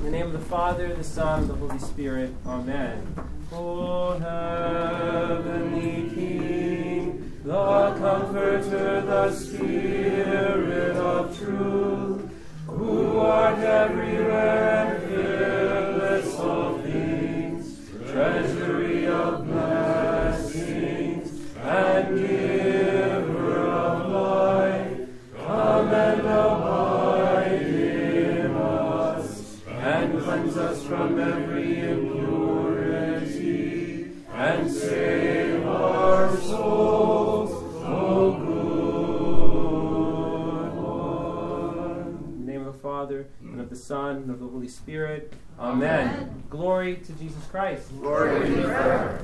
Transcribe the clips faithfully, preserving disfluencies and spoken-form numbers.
the name of the Father, the Son, and the Holy Spirit. Amen. O heavenly King, the Comforter, the Spirit of truth, who art everywhere, fearless of things, treasury of blessings, and giver of life, come and abide in us, and cleanse us from every impurity, and save our souls, O good Lord. In the name of the Father, and of the Son, and of the Holy Spirit. Amen. Amen. Glory to Jesus Christ. Glory to you forever.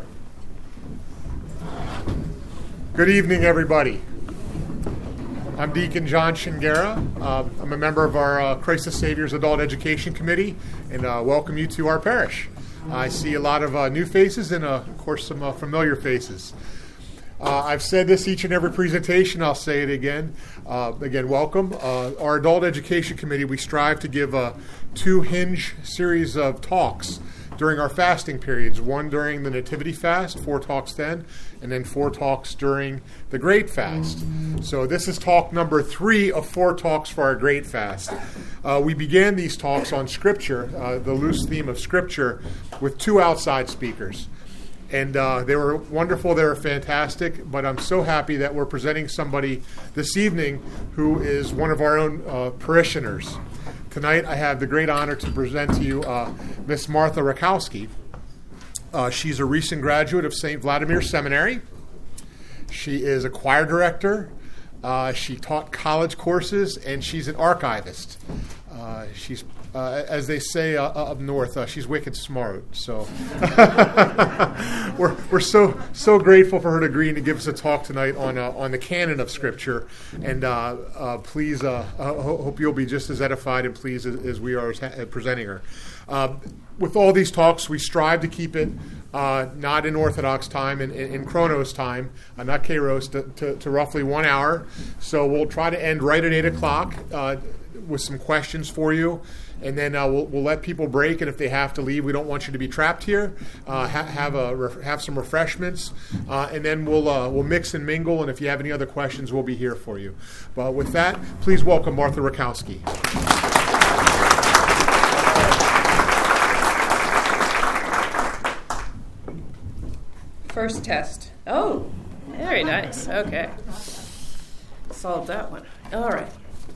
Good evening, everybody. I'm Deacon John Shingara. Uh, I'm a member of our uh, Christ the Savior's Adult Education Committee, and uh, welcome you to our parish. I see a lot of uh, new faces and, uh, of course, some uh, familiar faces. Uh, I've said this each and every presentation. I'll say it again. Uh, again, welcome. Uh, our Adult Education Committee, we strive to give a two-hinge series of talks during our fasting periods, one during the Nativity Fast, four talks then, and then four talks during the Great Fast. So this is talk number three of four talks for our Great Fast. Uh, we began these talks on Scripture, uh, the loose theme of Scripture, with two outside speakers. And uh, they were wonderful, they were fantastic, but I'm so happy that we're presenting somebody this evening who is one of our own uh, parishioners. Tonight I have the great honor to present to you uh, Miss Martha Rakowski. Uh, she's a recent graduate of Saint Vladimir Seminary. She is a choir director. Uh, she taught college courses, and she's an archivist. Uh, she's, uh, as they say uh, up north, uh, she's wicked smart. So we're we're so so grateful for her to agree to give us a talk tonight on uh, on the canon of Scripture. And uh, uh, please, uh, I hope you'll be just as edified and pleased as, as we are as ha- presenting her. Uh, with all these talks, we strive to keep it uh, not in Orthodox time, in, in, in Chronos time, uh, not Kairos, to, to, to roughly one hour. So we'll try to end right at eight o'clock uh, with some questions for you. And then uh, we'll, we'll let people break, and if they have to leave, we don't want you to be trapped here. Uh, ha- have a ref- have some refreshments, uh, and then we'll uh, we'll mix and mingle. And if you have any other questions, we'll be here for you. But with that, please welcome Martha Rakowski. First test. Oh, very nice. Okay. Solved that one. All right.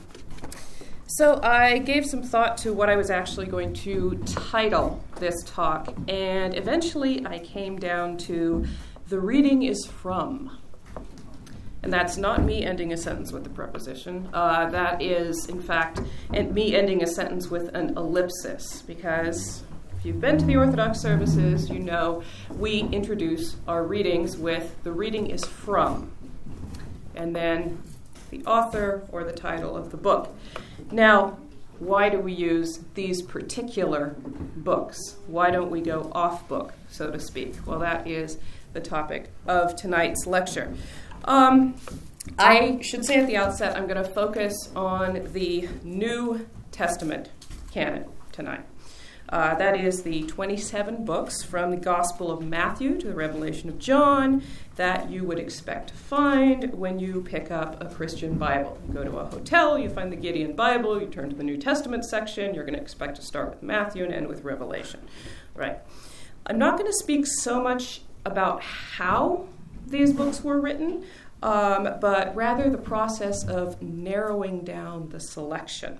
So I gave some thought to what I was actually going to title this talk, and eventually I came down to the reading is from. And that's not me ending a sentence with a preposition. Uh, that is, in fact, and me ending a sentence with an ellipsis, because if you've been to the Orthodox services, you know we introduce our readings with the reading is from, and then the author or the title of the book. Now, why do we use these particular books? Why don't we go off book, so to speak? Well, that is the topic of tonight's lecture. Um, I should say at the outset, I'm going to focus on the New Testament canon tonight. Uh, that is the twenty-seven books from the Gospel of Matthew to the Revelation of John that you would expect to find when you pick up a Christian Bible. You go to a hotel, you find the Gideon Bible, you turn to the New Testament section, you're going to expect to start with Matthew and end with Revelation. Right. I'm not going to speak so much about how these books were written, um, but rather the process of narrowing down the selection.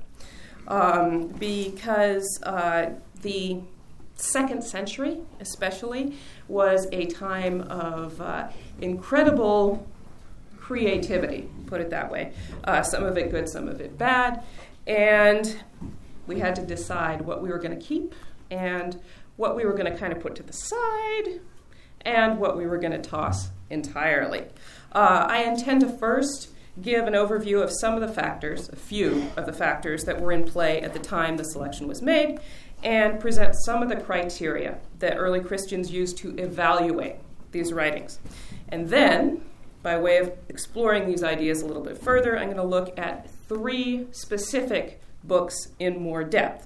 Um, because uh, the second century, especially, was a time of uh, incredible creativity, put it that way. Uh, some of it good, some of it bad. And we had to decide what we were going to keep and what we were going to kind of put to the side and what we were going to toss entirely. Uh, I intend to first give an overview of some of the factors, a few of the factors that were in play at the time the selection was made, and present some of the criteria that early Christians used to evaluate these writings. And then, by way of exploring these ideas a little bit further, I'm going to look at three specific books in more depth.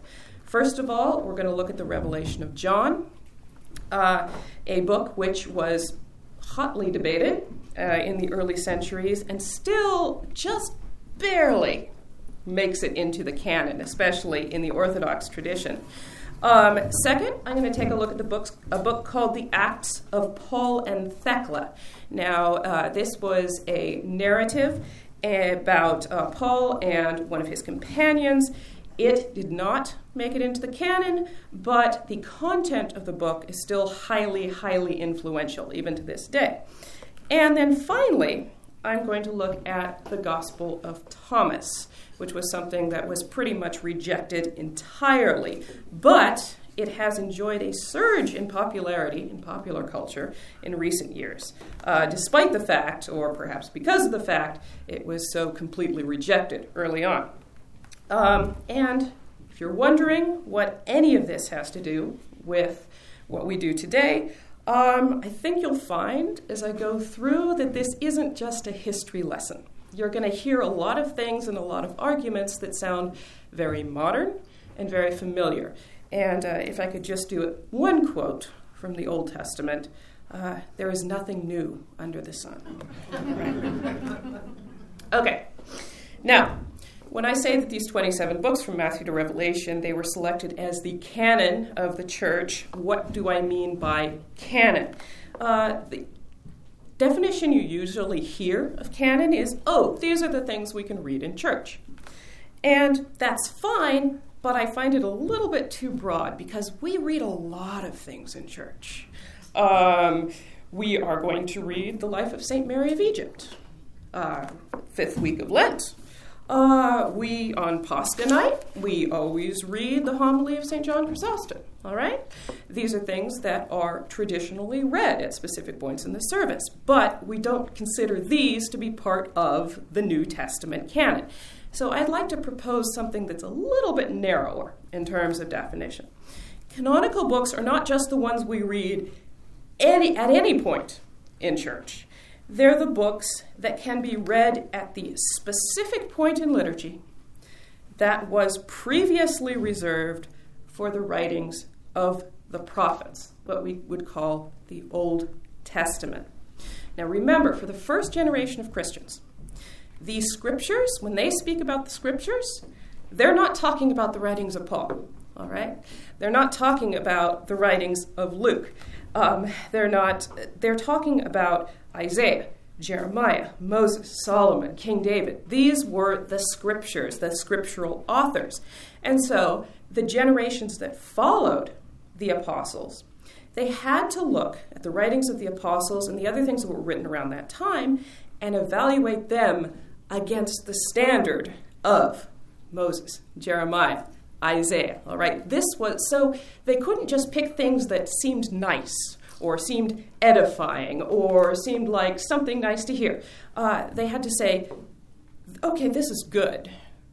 First of all, we're going to look at the Revelation of John, uh, a book which was hotly debated uh, in the early centuries and still just barely makes it into the canon, especially in the Orthodox tradition. Um, second, I'm going to take a look at the books, a book called The Acts of Paul and Thecla. Now, uh, this was a narrative about uh, Paul and one of his companions. It did not make it into the canon, but the content of the book is still highly, highly influential, even to this day. And then finally, I'm going to look at the Gospel of Thomas, which was something that was pretty much rejected entirely. But it has enjoyed a surge in popularity in popular culture in recent years, uh, despite the fact, or perhaps because of the fact, it was so completely rejected early on. Um, and if you're wondering what any of this has to do with what we do today, um, I think you'll find as I go through that this isn't just a history lesson. You're going to hear a lot of things and a lot of arguments that sound very modern and very familiar. And uh, if I could just do one quote from the Old Testament, uh, there is nothing new under the sun. Okay. Now, when I say that these twenty-seven books from Matthew to Revelation, they were selected as the canon of the church, what do I mean by canon? Uh, the definition you usually hear of canon is, oh, these are the things we can read in church. And that's fine, but I find it a little bit too broad because we read a lot of things in church. Um, we are going to read the life of Saint Mary of Egypt, uh, fifth week of Lent. Uh, we, on Pascha night, we always read the homily of Saint John Chrysostom, all right? These are things that are traditionally read at specific points in the service, but we don't consider these to be part of the New Testament canon. So I'd like to propose something that's a little bit narrower in terms of definition. Canonical books are not just the ones we read any, at any point in church. They're the books that can be read at the specific point in liturgy that was previously reserved for the writings of the prophets, what we would call the Old Testament. Now remember, for the first generation of Christians, these scriptures, when they speak about the scriptures, they're not talking about the writings of Paul, all right? They're not talking about the writings of Luke. Um, they're not, they're talking about Isaiah, Jeremiah, Moses, Solomon, King David. These were the scriptures, the scriptural authors. And so the generations that followed the apostles, they had to look at the writings of the apostles and the other things that were written around that time and evaluate them against the standard of Moses, Jeremiah, Isaiah. All right, this was so they couldn't just pick things that seemed nice or seemed edifying, or seemed like something nice to hear. Uh, they had to say, okay, this is good,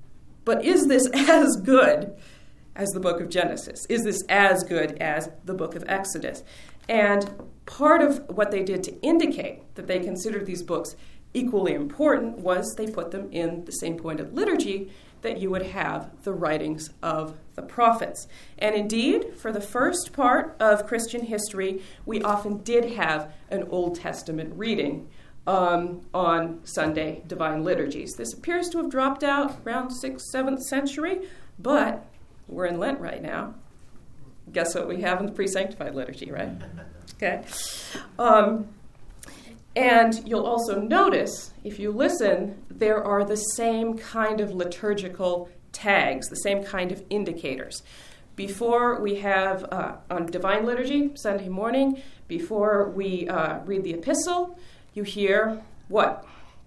but is this as good as the book of Genesis? Is this as good as the book of Exodus? And part of what they did to indicate that they considered these books equally important was they put them in the same point of liturgy that you would have the writings of the prophets. And indeed, for the first part of Christian history, we often did have an Old Testament reading um, on Sunday divine liturgies. This appears to have dropped out around sixth, seventh century, but we're in Lent right now. Guess what we have in the pre-sanctified liturgy, right? Okay. Um, And you'll also notice, if you listen, there are the same kind of liturgical tags, the same kind of indicators. Before we have, uh, on Divine Liturgy, Sunday morning, before we uh, read the epistle, you hear what?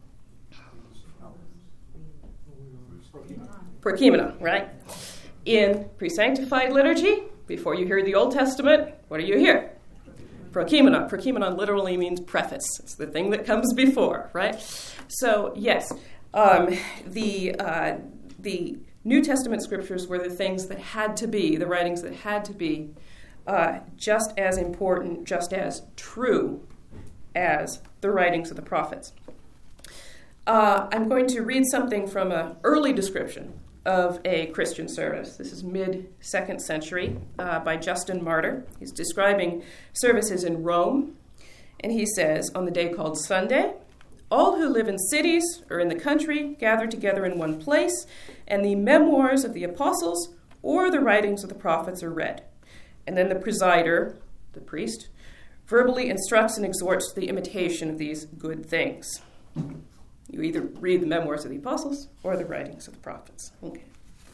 Prokeimenon, right? In pre-sanctified liturgy, before you hear the Old Testament, what do you hear? Prokeimenon. Prokeimenon literally means preface. It's the thing that comes before, right? So, yes, um, the uh, the New Testament scriptures were the things that had to be, the writings that had to be uh, just as important, just as true as the writings of the prophets. Uh, I'm going to read something from an early description of a Christian service. This is mid-second century uh, by Justin Martyr. He's describing services in Rome, and he says, on the day called Sunday, all who live in cities or in the country gather together in one place, and the memoirs of the apostles or the writings of the prophets are read. And then the presider, the priest, verbally instructs and exhorts to the imitation of these good things. You either read the memoirs of the apostles or the writings of the prophets. Okay.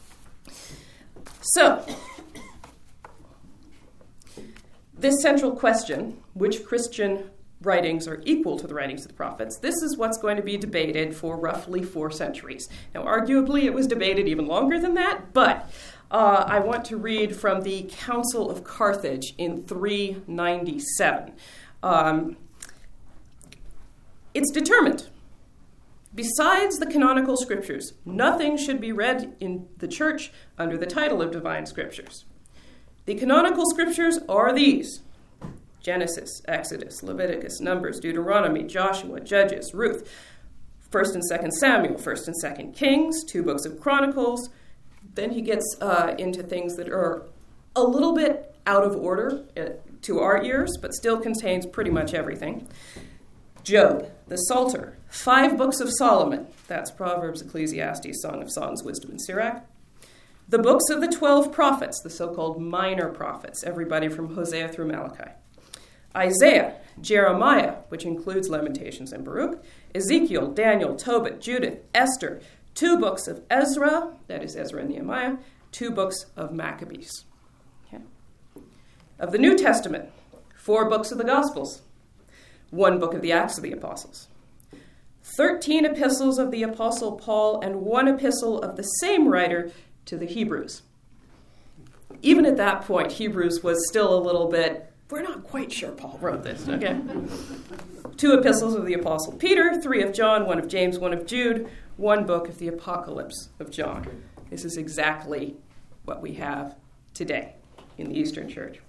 So, this central question, which Christian writings are equal to the writings of the prophets, this is what's going to be debated for roughly four centuries. Now, arguably, it was debated even longer than that, but uh, I want to read from the Council of Carthage in three ninety-seven. Um, it's determined. Besides the canonical scriptures, nothing should be read in the church under the title of divine scriptures. The canonical scriptures are these: Genesis, Exodus, Leviticus, Numbers, Deuteronomy, Joshua, Judges, Ruth, First and Second Samuel, First and Second Kings, two books of Chronicles. Then he gets uh, into things that are a little bit out of order uh, to our ears, but still contains pretty much everything. Job, the Psalter, five books of Solomon, that's Proverbs, Ecclesiastes, Song of Songs, Wisdom, and Sirach. The books of the twelve prophets, the so-called minor prophets, everybody from Hosea through Malachi. Isaiah, Jeremiah, which includes Lamentations and Baruch, Ezekiel, Daniel, Tobit, Judith, Esther, two books of Ezra, that is Ezra and Nehemiah, two books of Maccabees. Okay. Of the New Testament, four books of the Gospels, one book of the Acts of the Apostles, thirteen epistles of the Apostle Paul, and one epistle of the same writer to the Hebrews. Even at that point, Hebrews was still a little bit, we're not quite sure Paul wrote this, okay? Two epistles of the Apostle Peter, three of John, one of James, one of Jude, one book of the Apocalypse of John. This is exactly what we have today in the Eastern Church.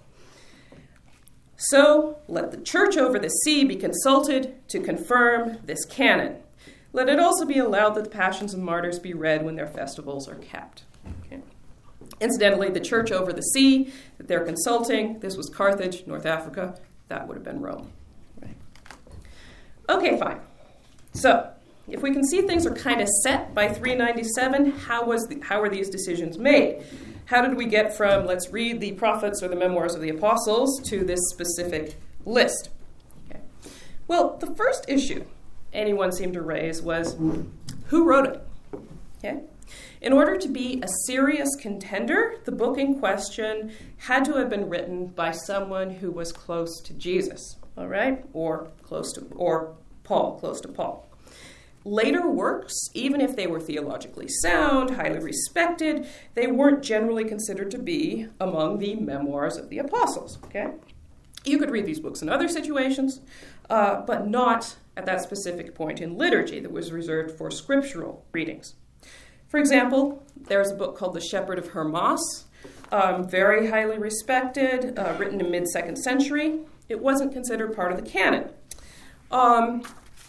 So, let the church over the sea be consulted to confirm this canon. Let it also be allowed that the Passions of Martyrs be read when their festivals are kept. Okay. Incidentally, the church over the sea that they're consulting, this was Carthage, North Africa, that would have been Rome. Right. Okay, fine. So, if we can see things are kind of set by three ninety-seven, how was the, how were these decisions made? How did we get from, let's read the prophets or the memoirs of the apostles, to this specific list? Okay. Well, the first issue anyone seemed to raise was, who wrote it? Okay. In order to be a serious contender, the book in question had to have been written by someone who was close to Jesus, all right, or close to, or Paul, close to Paul. Later works, even if they were theologically sound, highly respected, they weren't generally considered to be among the memoirs of the apostles, okay? You could read these books in other situations, uh, but not at that specific point in liturgy that was reserved for scriptural readings. For example, there's a book called The Shepherd of Hermas, um, very highly respected, uh, written in mid-second century. It wasn't considered part of the canon. Um...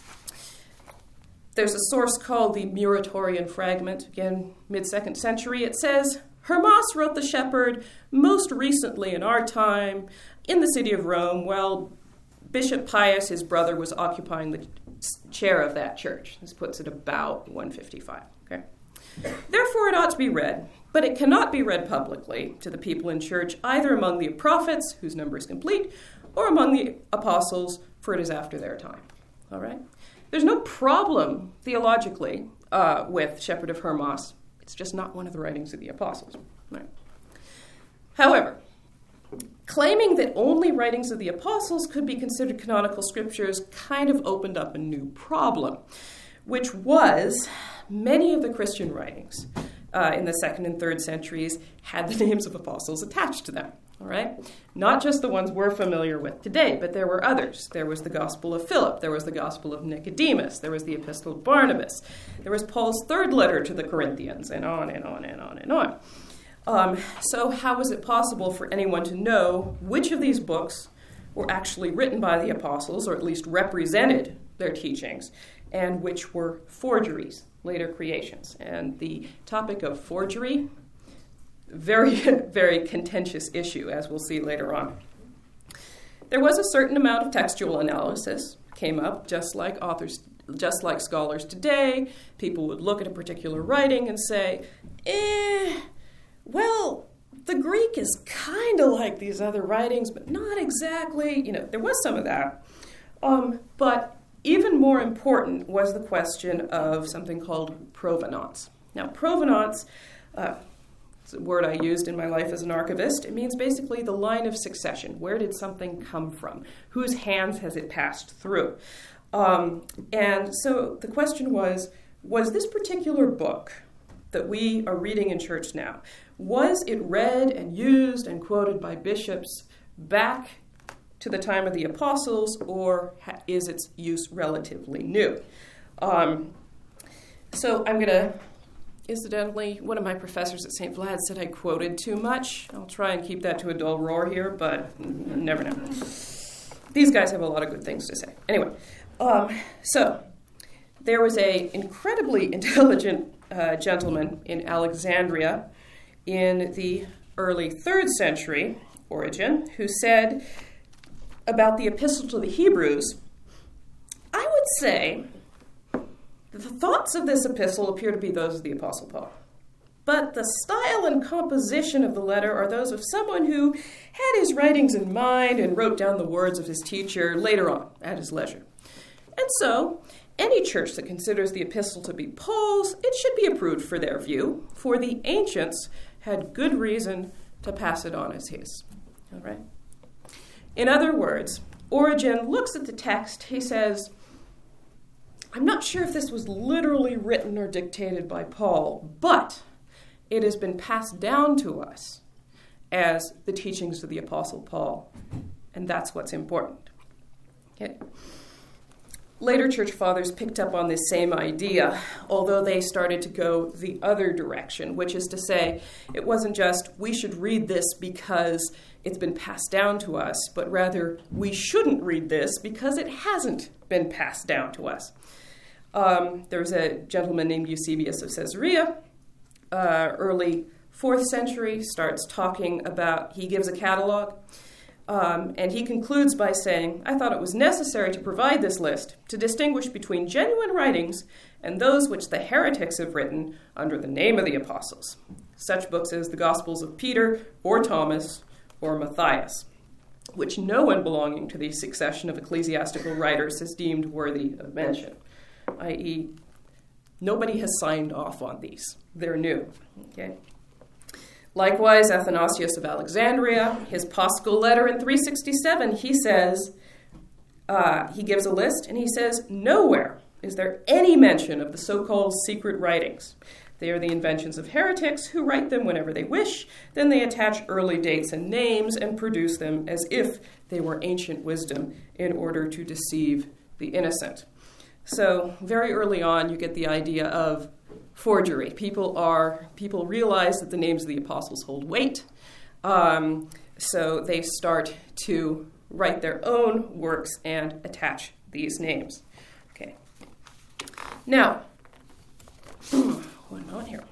There's a source called the Muratorian Fragment, again, mid-second century. It says, Hermas wrote The Shepherd most recently in our time in the city of Rome while Bishop Pius, his brother, was occupying the chair of that church. This puts it about one fifty-five. Okay. Therefore, it ought to be read, but it cannot be read publicly to the people in church, either among the prophets, whose number is complete, or among the apostles, for it is after their time. All right? There's no problem, theologically, uh, with Shepherd of Hermas. It's just not one of the writings of the apostles. Right. However, claiming that only writings of the apostles could be considered canonical scriptures kind of opened up a new problem, which was many of the Christian writings uh, in the second and third centuries had the names of apostles attached to them. All right? Not just the ones we're familiar with today, but there were others. There was the Gospel of Philip. There was the Gospel of Nicodemus. There was the Epistle of Barnabas. There was Paul's third letter to the Corinthians, and on and on and on and on. Um, so how was it possible for anyone to know which of these books were actually written by the apostles, or at least represented their teachings, and which were forgeries, later creations. And the topic of forgery, very, very contentious issue, as we'll see later on. There was a certain amount of textual analysis came up, just like authors, just like scholars today. People would look at a particular writing and say, eh, well, the Greek is kind of like these other writings, but not exactly. You know, there was some of that. Um, but even more important was the question of something called provenance. Now, provenance, uh, it's a word I used in my life as an archivist. It means basically the line of succession. Where did something come from? Whose hands has it passed through? Um, and so the question was, was this particular book that we are reading in church now, was it read and used and quoted by bishops back to the time of the apostles, or ha- is its use relatively new? Um, so I'm going to, incidentally, one of my professors at Saint Vlad said I quoted too much. I'll try and keep that to a dull roar here, but never know. These guys have a lot of good things to say. Anyway, um, so there was an incredibly intelligent uh, gentleman in Alexandria in the early third century, Origen, who said about the Epistle to the Hebrews, I would say that the thoughts of this epistle appear to be those of the Apostle Paul. But the style and composition of the letter are those of someone who had his writings in mind and wrote down the words of his teacher later on at his leisure. And so, any church that considers the epistle to be Paul's, it should be approved for their view, for the ancients had good reason to pass it on as his. All right? In other words, Origen looks at the text, he says, I'm not sure if this was literally written or dictated by Paul, but it has been passed down to us as the teachings of the Apostle Paul, and that's what's important. Okay. Later church fathers picked up on this same idea, although they started to go the other direction, which is to say, it wasn't just we should read this because it's been passed down to us, but rather we shouldn't read this because it hasn't been passed down to us. Um, there was a gentleman named Eusebius of Caesarea, uh, early fourth century, starts talking about, he gives a catalog, um, and he concludes by saying, I thought it was necessary to provide this list to distinguish between genuine writings and those which the heretics have written under the name of the apostles, such books as the Gospels of Peter or Thomas or Matthias, which no one belonging to the succession of ecclesiastical writers has deemed worthy of mention, that is, nobody has signed off on these. They're new. Okay. Likewise, Athanasius of Alexandria, his Paschal letter in three sixty-seven, he says, uh, he gives a list, and he says, nowhere is there any mention of the so-called secret writings. They are the inventions of heretics who write them whenever they wish. Then they attach early dates and names and produce them as if they were ancient wisdom in order to deceive the innocent. So very early on, you get the idea of forgery. People are people realize that the names of the apostles hold weight, um, so they start to write their own works and attach these names. Okay. Now, what am I on here?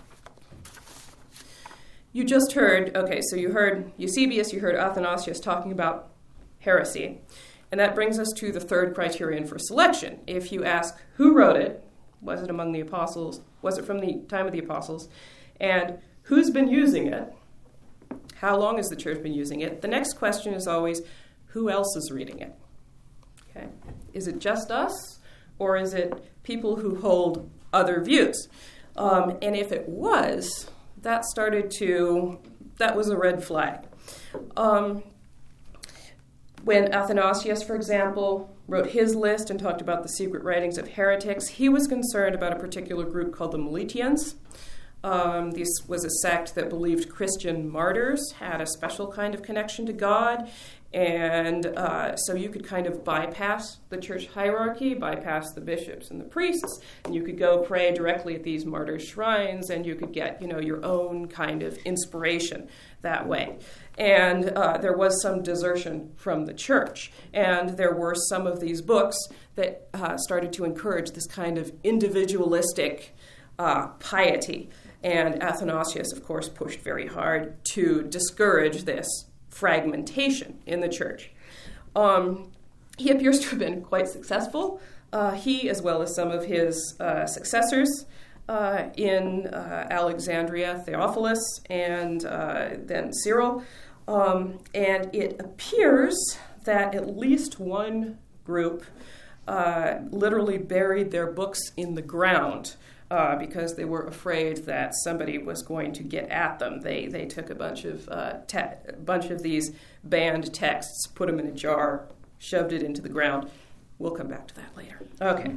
You just heard. Okay, so you heard Eusebius, you heard Athanasius talking about heresy. And that brings us to the third criterion for selection. If you ask who wrote it, was it among the apostles, was it from the time of the apostles, and who's been using it, how long has the church been using it, the next question is always, who else is reading it? Okay. Is it just us, or is it people who hold other views? Um, and if it was, that started to, that was a red flag. Um, When Athanasius, for example, wrote his list and talked about the secret writings of heretics, he was concerned about a particular group called the Meletians. Um, this was a sect that believed Christian martyrs had a special kind of connection to God, and uh, so you could kind of bypass the church hierarchy, bypass the bishops and the priests, and you could go pray directly at these martyrs' shrines, and you could get, you know, your own kind of inspiration that way. And uh, there was some desertion from the church, and there were some of these books that uh, started to encourage this kind of individualistic uh, piety. And Athanasius, of course, pushed very hard to discourage this fragmentation in the church. Um, he appears to have been quite successful. Uh, he, as well as some of his uh, successors uh, in uh, Alexandria, Theophilus, and uh, then Cyril. Um, and it appears that at least one group uh, literally buried their books in the ground uh, because they were afraid that somebody was going to get at them. They they took a bunch of uh, te- a bunch of these banned texts, put them in a jar, shoved it into the ground. We'll come back to that later. Okay.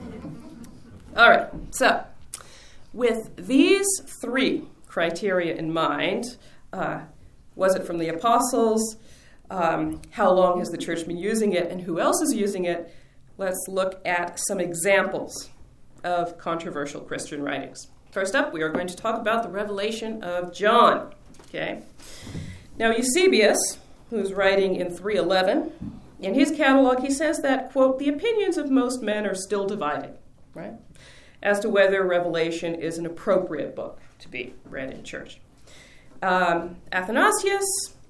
All right. So, with these three criteria in mind, uh, was it from the apostles? Um, how long has the church been using it? And who else is using it? Let's look at some examples of controversial Christian writings. First up, we are going to talk about the Revelation of John. Okay. Now, Eusebius, who's writing in three eleven, in his catalog, he says that, quote, the opinions of most men are still divided, right, as to whether Revelation is an appropriate book to be read in church. Um, Athanasius,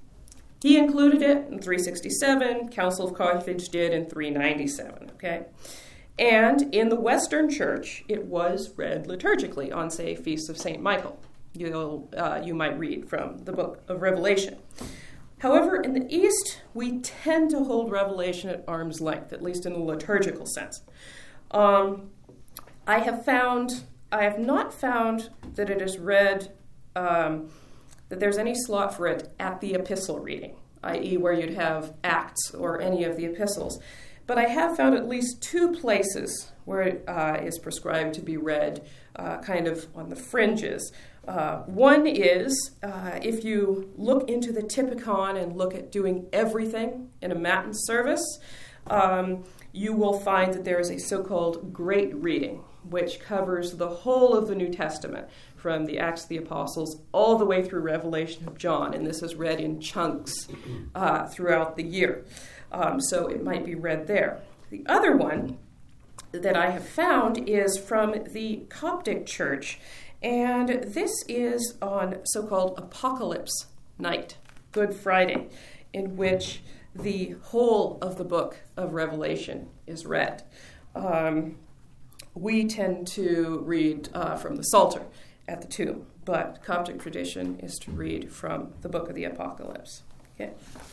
he included it in three sixty-seven. Council of Carthage did in three ninety-seven, okay? And in the Western Church, it was read liturgically on, say, feasts of Saint Michael. You'll, uh, you might read from the book of Revelation. However, in the East, we tend to hold Revelation at arm's length, at least in the liturgical sense. Um, I have found, I have not found that it is read, um, that there's any slot for it at the epistle reading, that is where you'd have Acts or any of the epistles. But I have found at least two places where it uh, is prescribed to be read uh, kind of on the fringes. Uh, one is uh, if you look into the Typicon and look at doing everything in a Matin service, um, you will find that there is a so-called Great Reading, which covers the whole of the New Testament, from the Acts of the Apostles all the way through Revelation of John, and this is read in chunks uh, throughout the year. Um, so it might be read there. The other one that I have found is from the Coptic Church, and this is on so-called Apocalypse Night, Good Friday, in which the whole of the book of Revelation is read. Um, we tend to read uh, from the Psalter at the tomb, but Coptic tradition is to read from the book of the Apocalypse. Okay.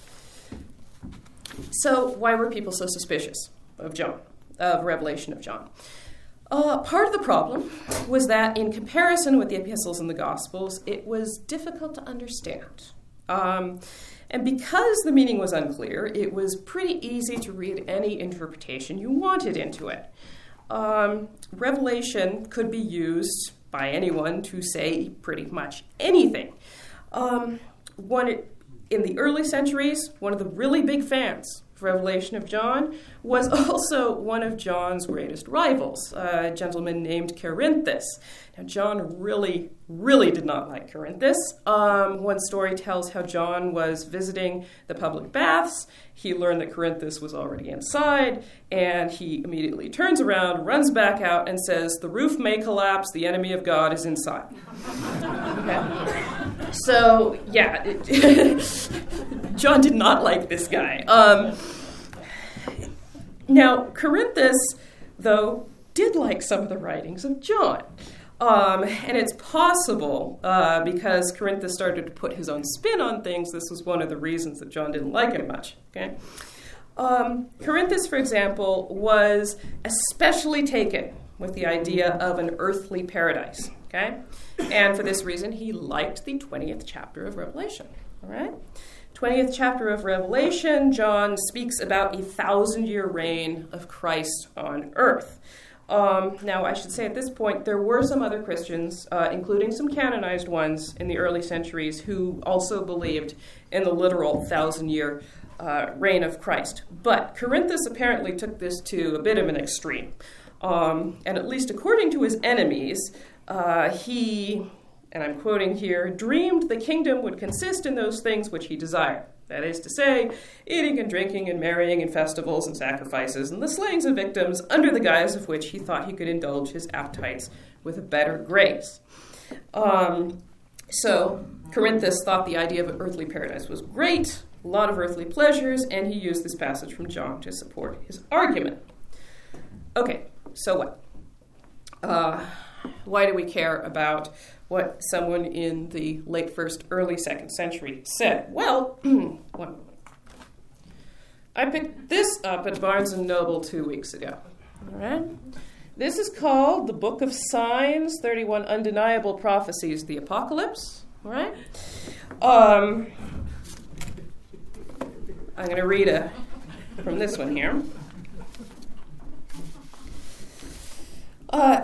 So why were people so suspicious of John, of Revelation of John? Uh, part of the problem was that in comparison with the epistles and the Gospels, it was difficult to understand. Um, and because the meaning was unclear, it was pretty easy to read any interpretation you wanted into it. Um, Revelation could be used by anyone to say pretty much anything. Um, one, in the early centuries, one of the really big fans of Revelation of John was also one of John's greatest rivals, a gentleman named Cerinthus. Now, John really, really did not like Cerinthus. Um, one story tells how John was visiting the public baths. He learned that Cerinthus was already inside, and he immediately turns around, runs back out, and says, "The roof may collapse, the enemy of God is inside." Okay. So, yeah, John did not like this guy. Um, now, Cerinthus, though, did like some of the writings of John. Um, and it's possible, uh, because Cerinthus started to put his own spin on things, this was one of the reasons that John didn't like him much. Okay? Um, Cerinthus, for example, was especially taken with the idea of an earthly paradise. Okay? And for this reason, he liked the twentieth chapter of Revelation. All right? twentieth chapter of Revelation, John speaks about a thousand-year reign of Christ on earth. Um, now, I should say at this point, there were some other Christians, uh, including some canonized ones in the early centuries, who also believed in the literal thousand-year uh, reign of Christ. But Corinthus apparently took this to a bit of an extreme. Um, and at least according to his enemies, uh, he, and I'm quoting here, dreamed the kingdom would consist in those things which he desired. That is to say, eating and drinking and marrying and festivals and sacrifices and the slayings of victims under the guise of which he thought he could indulge his appetites with a better grace. Um, so Corinthus thought the idea of an earthly paradise was great, a lot of earthly pleasures, and he used this passage from John to support his argument. Okay, so what? Uh, why do we care about what someone in the late first, early second century said? Well, one moment. I picked this up at Barnes and Noble two weeks ago. All right? This is called The Book of Signs, thirty-one Undeniable Prophecies, the Apocalypse. All right? Um, I'm going to read a, from this one here. Uh,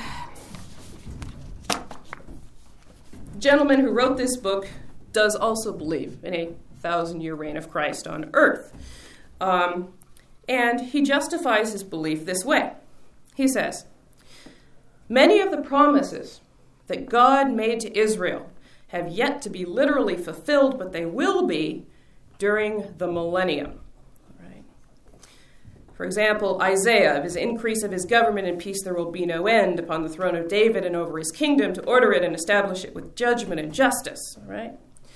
gentleman who wrote this book does also believe in a thousand-year reign of Christ on earth. Um, and he justifies his belief this way. He says, many of the promises that God made to Israel have yet to be literally fulfilled, but they will be during the millennium. Right? For example, Isaiah, of his increase of his government and peace there will be no end upon the throne of David and over his kingdom, to order it and establish it with judgment and justice. All right?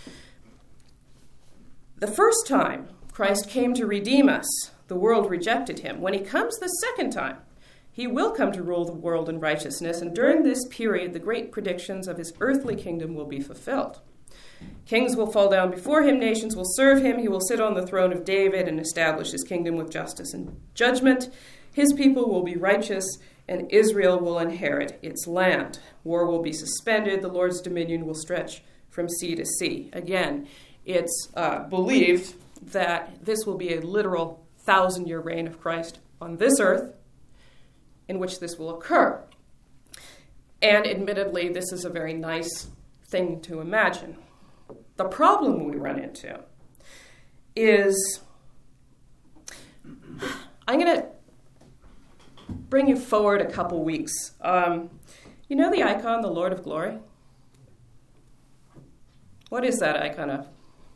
The first time Christ came to redeem us, the world rejected him. When he comes the second time, he will come to rule the world in righteousness, and during this period, the great predictions of his earthly kingdom will be fulfilled. Kings will fall down before him, nations will serve him, he will sit on the throne of David and establish his kingdom with justice and judgment. His people will be righteous, and Israel will inherit its land. War will be suspended, the Lord's dominion will stretch from sea to sea. Again, it's uh, believed that this will be a literal thousand-year reign of Christ on this earth, in which this will occur. And admittedly, this is a very nice thing to imagine. The problem we run into is, I'm going to bring you forward a couple weeks. Um, you know the icon, the Lord of Glory? What is that icon of?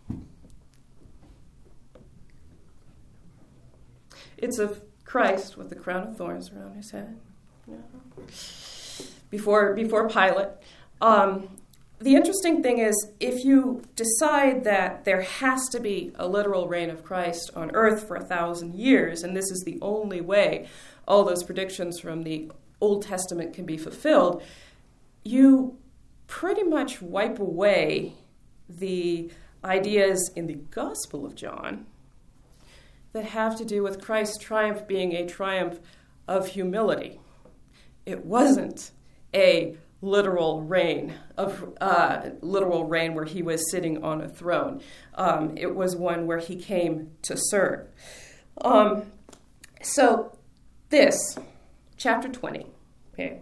It's of Christ with the crown of thorns around his head. Yeah. Before, before Pilate. Um, the interesting thing is, if you decide that there has to be a literal reign of Christ on earth for a thousand years, and this is the only way all those predictions from the Old Testament can be fulfilled, you pretty much wipe away the ideas in the Gospel of John that have to do with Christ's triumph being a triumph of humility. It wasn't a literal reign of uh, literal reign where he was sitting on a throne. Um, it was one where he came to serve. Um, so this, chapter twenty, okay,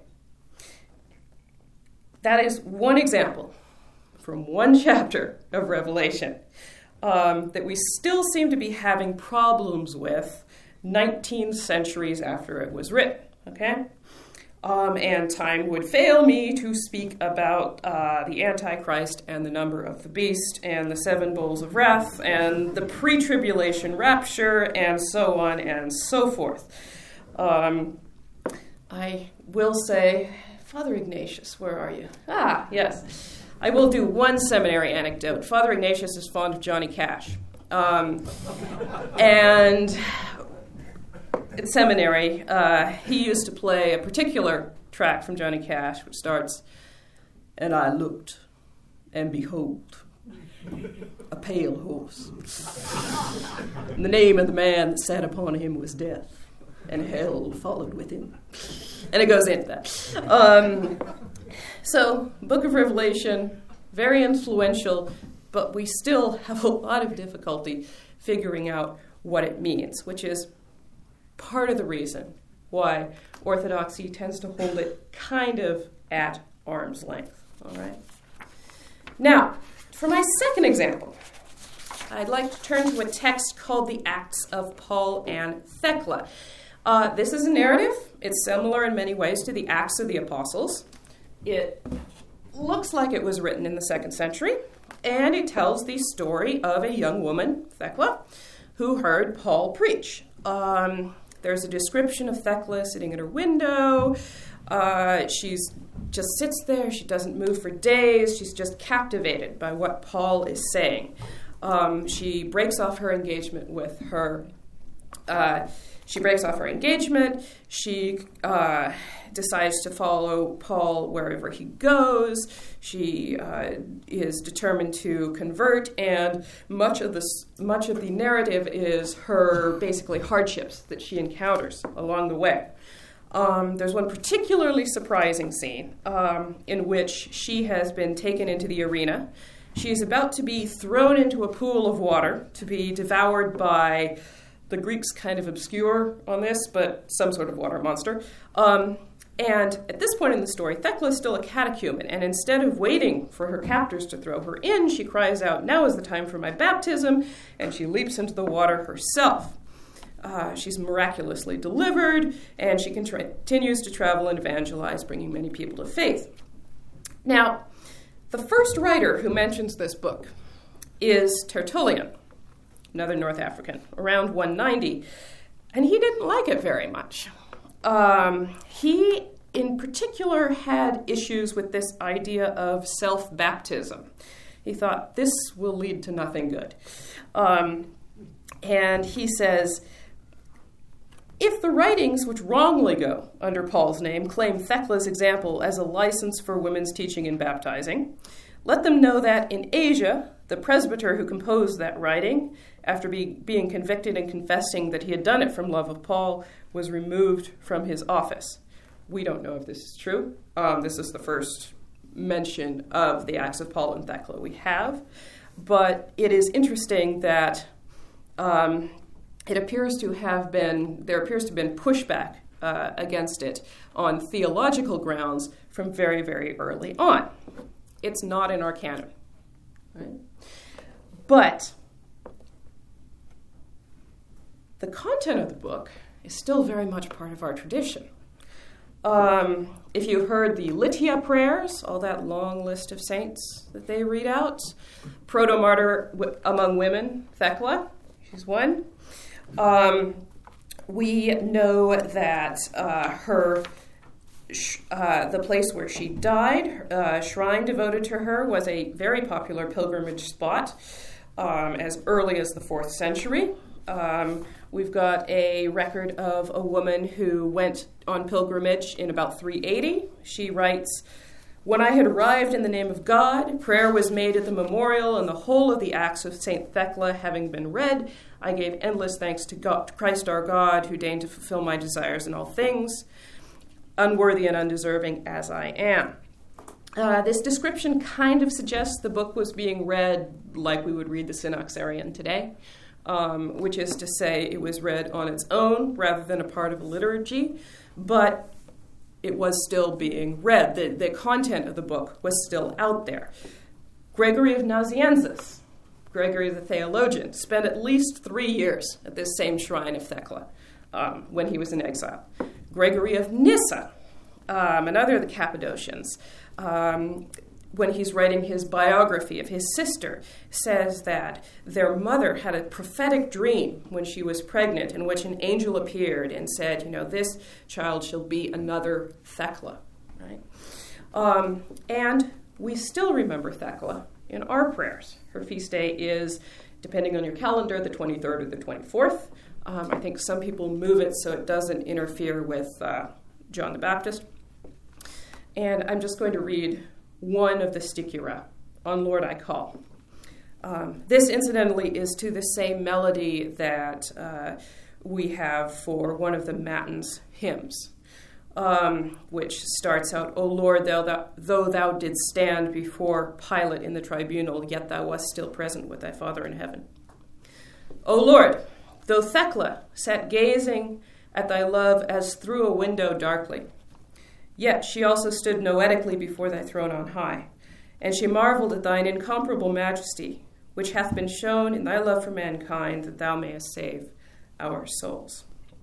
that is one example from one chapter of Revelation um, that we still seem to be having problems with nineteen centuries after it was written, okay? Um, and time would fail me to speak about uh, the Antichrist and the number of the beast and the seven bowls of wrath and the pre-tribulation rapture and so on and so forth. Um, I will say, Father Ignatius, where are you? Ah, yes. I will do one seminary anecdote. Father Ignatius is fond of Johnny Cash. Um, and at seminary, uh, he used to play a particular track from Johnny Cash, which starts, "And I looked, and behold, a pale horse. And the name of the man that sat upon him was Death, and hell followed with him." And it goes into that. Um, so, Book of Revelation, very influential, but we still have a lot of difficulty figuring out what it means, which is part of the reason why Orthodoxy tends to hold it kind of at arm's length. All right. Now, for my second example, I'd like to turn to a text called the Acts of Paul and Thecla. Uh, this is a narrative. It's similar in many ways to the Acts of the Apostles. It looks like it was written in the second century, and it tells the story of a young woman, Thecla, who heard Paul preach. Um, there's a description of Thecla sitting at her window. Uh, she's just sits there. She doesn't move for days. She's just captivated by what Paul is saying. Um, she breaks off her engagement with her. Uh, she breaks off her engagement. She uh, decides to follow Paul wherever he goes. She uh, is determined to convert, and much of this, much of the narrative is her basically hardships that she encounters along the way. Um, there's one particularly surprising scene um, in which she has been taken into the arena. She is about to be thrown into a pool of water to be devoured by, the Greeks kind of obscure on this, but some sort of water monster. Um, and at this point in the story, Thecla is still a catechumen, and instead of waiting for her captors to throw her in, she cries out, "Now is the time for my baptism," and she leaps into the water herself. Uh, she's miraculously delivered, and she continues to travel and evangelize, bringing many people to faith. Now, the first writer who mentions this book is Tertullian, another North African, around one ninety, and he didn't like it very much. Um, he, in particular, had issues with this idea of self-baptism. He thought, this will lead to nothing good. Um, and he says, if the writings which wrongly go under Paul's name claim Thecla's example as a license for women's teaching and baptizing, let them know that in Asia, the presbyter who composed that writing, after be, being convicted and confessing that he had done it from love of Paul, was removed from his office. We don't know if this is true. Um, this is the first mention of the Acts of Paul and Thecla we have. But it is interesting that um, it appears to have been, there appears to have been pushback uh, against it on theological grounds from very, very early on. It's not in our canon. Right? But the content of the book is still very much part of our tradition. Um, if you've heard the Litia prayers, all that long list of saints that they read out, proto-martyr w- among women, Thecla, she's one. Um, we know that uh, her, sh- uh, the place where she died, uh, shrine devoted to her, was a very popular pilgrimage spot um, as early as the fourth century. Um, we've got a record of a woman who went on pilgrimage in about three eighty. She writes, "When I had arrived in the name of God, prayer was made at the memorial, and the whole of the acts of Saint Thecla having been read, I gave endless thanks to, God, to Christ our God, who deigned to fulfill my desires in all things, unworthy and undeserving as I am." Uh, this description kind of suggests the book was being read like we would read the Synaxarion today. Um, which is to say it was read on its own rather than a part of a liturgy, but it was still being read. The, the content of the book was still out there. Gregory of Nazianzus, Gregory the theologian, spent at least three years at this same shrine of Thecla um, when he was in exile. Gregory of Nyssa, um, another of the Cappadocians, um, when he's writing his biography of his sister, says that their mother had a prophetic dream when she was pregnant in which an angel appeared and said, you know, this child shall be another Thecla, right? Um, and we still remember Thecla in our prayers. Her feast day is, depending on your calendar, the twenty-third or the twenty-fourth. Um, I think some people move it so it doesn't interfere with uh, John the Baptist. And I'm just going to read one of the Sticula, On Lord I Call. Um, this, incidentally, is to the same melody that uh, we have for one of the Matins hymns, um, which starts out, O Lord, thou, thou, though thou didst stand before Pilate in the tribunal, yet thou wast still present with thy Father in heaven. O Lord, though Thecla sat gazing at thy love as through a window darkly. Yet she also stood noetically before thy throne on high, and she marveled at thine incomparable majesty, which hath been shown in thy love for mankind, that thou mayest save our souls.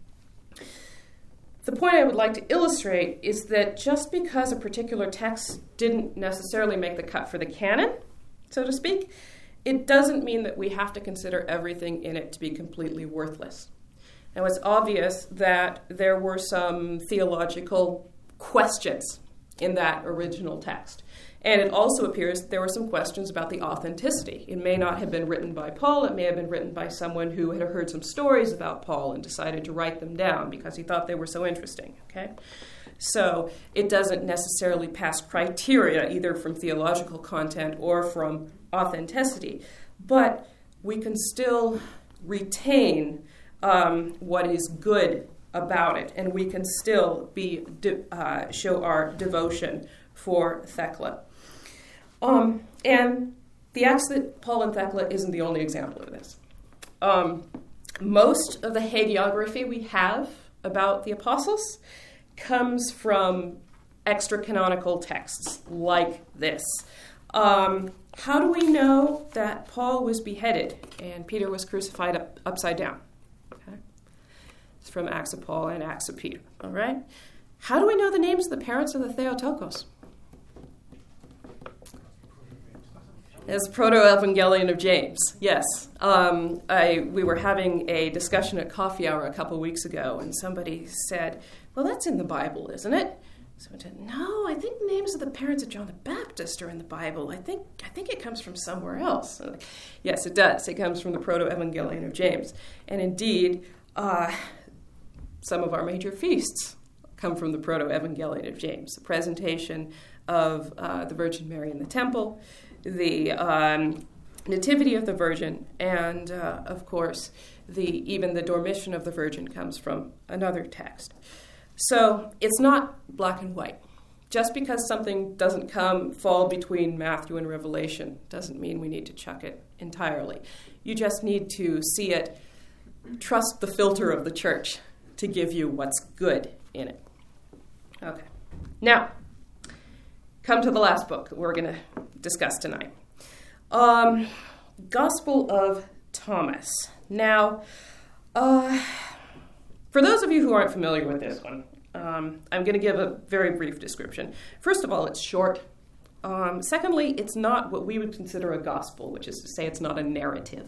The point I would like to illustrate is that just because a particular text didn't necessarily make the cut for the canon, so to speak, it doesn't mean that we have to consider everything in it to be completely worthless. Now, it's obvious that there were some theological questions in that original text. And it also appears that there were some questions about the authenticity. It may not have been written by Paul. It may have been written by someone who had heard some stories about Paul and decided to write them down because he thought they were so interesting. Okay, so it doesn't necessarily pass criteria either from theological content or from authenticity. But we can still retain um, what is good about it, and we can still be de- uh, show our devotion for Thecla. Um, and the Acts that Paul and Thecla isn't the only example of this. Um, most of the hagiography we have about the apostles comes from extra-canonical texts like this. Um, how do we know that Paul was beheaded and Peter was crucified up, upside down? Okay. It's from Acts of Paul and Acts of Peter. All right. How do we know the names of the parents of the Theotokos? It's Proto-Evangelion of James, yes. Um, I, we were having a discussion at coffee hour a couple weeks ago, and somebody said, well, that's in the Bible, isn't it? So I said, no, I think the names of the parents of John the Baptist are in the Bible. I think I think it comes from somewhere else. Like, yes, it does. It comes from the Proto-Evangelion of James. And indeed, uh, some of our major feasts come from the Proto-Evangelion of James. The presentation of uh, the Virgin Mary in the temple, the um, Nativity of the Virgin, and, uh, of course, the even the Dormition of the Virgin comes from another text. So it's not black and white. Just because something doesn't come fall between Matthew and Revelation doesn't mean we need to chuck it entirely. You just need to see it, trust the filter of the church to give you what's good in it. Okay. Now, come to the last book that we're going to discuss tonight. Um, Gospel of Thomas. Now, uh, for those of you who aren't familiar with this one, um, I'm going to give a very brief description. First of all, it's short. Um, secondly, it's not what we would consider a gospel, which is to say it's not a narrative.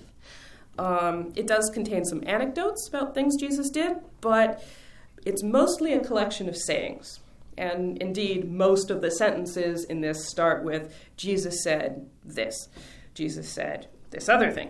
Um, it does contain some anecdotes about things Jesus did, but it's mostly a collection of sayings. And indeed, most of the sentences in this start with, Jesus said this. Jesus said this other thing.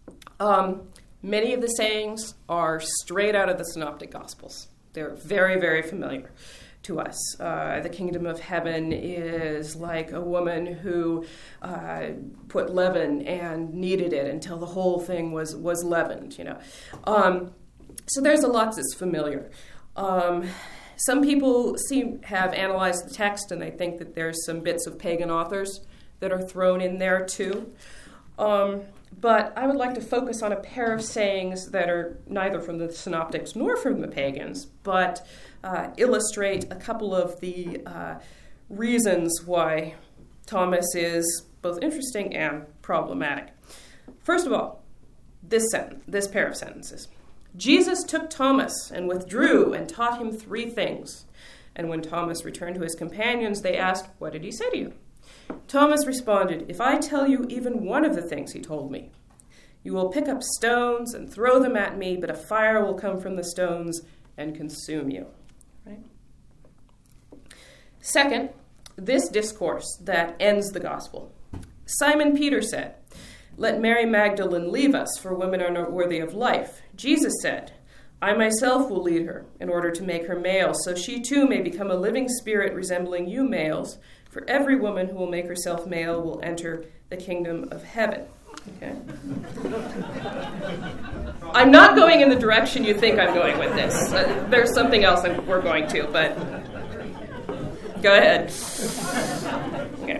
Um, many of the sayings are straight out of the Synoptic Gospels. They're very, very familiar to us. Uh, the kingdom of heaven is like a woman who uh, put leaven and kneaded it until the whole thing was, was leavened, you know. Um, so there's a lot that's familiar. Um, Some people seem have analyzed the text and they think that there's some bits of pagan authors that are thrown in there too. Um, but I would like to focus on a pair of sayings that are neither from the synoptics nor from the pagans, but uh, illustrate a couple of the uh, reasons why Thomas is both interesting and problematic. First of all, this sentence, this pair of sentences. Jesus took Thomas and withdrew and taught him three things. And when Thomas returned to his companions, they asked, what did he say to you? Thomas responded, if I tell you even one of the things he told me, you will pick up stones and throw them at me, but a fire will come from the stones and consume you. Right? Second, this discourse that ends the gospel. Simon Peter said, let Mary Magdalene leave us, for women are not worthy of life. Jesus said, I myself will lead her in order to make her male, so she too may become a living spirit resembling you males. For every woman who will make herself male will enter the kingdom of heaven. Okay. I'm not going in the direction you think I'm going with this. Uh, there's something else I'm, we're going to, but go ahead. Okay.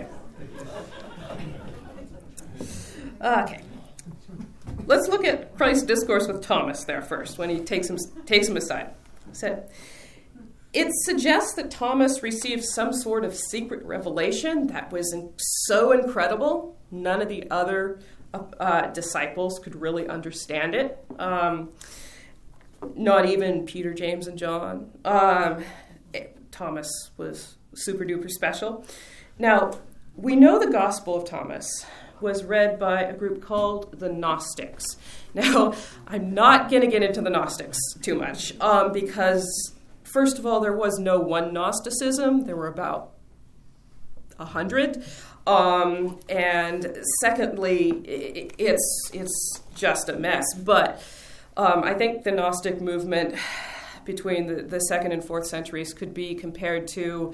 Okay. Let's look at Christ's discourse with Thomas there first, when he takes him takes him aside. So it suggests that Thomas received some sort of secret revelation that was in- so incredible, none of the other uh, uh, disciples could really understand it. Um, not even Peter, James, and John. Um, it, Thomas was super duper special. Now, we know the Gospel of Thomas was read by a group called the Gnostics. Now, I'm not going to get into the Gnostics too much um, because, first of all, there was no one Gnosticism. There were about a hundred. Um, and secondly, it, it's it's just a mess. But um, I think the Gnostic movement between the, the second and fourth centuries could be compared to,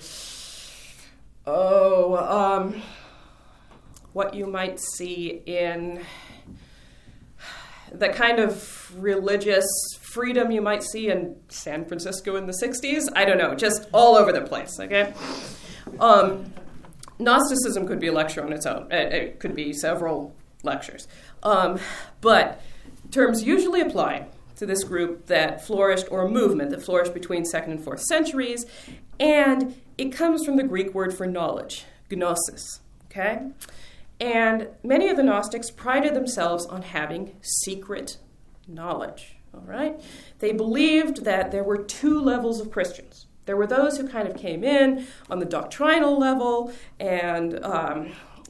oh, um, what you might see in the kind of religious freedom you might see in San Francisco in the sixties. I don't know, just all over the place, okay? Um, Gnosticism could be a lecture on its own. It, it could be several lectures. Um, but terms usually apply to this group that flourished, or a movement that flourished between second and fourth centuries, and it comes from the Greek word for knowledge, gnosis, okay? And many of the Gnostics prided themselves on having secret knowledge, all right? They believed that there were two levels of Christians. There were those who kind of came in on the doctrinal level and um,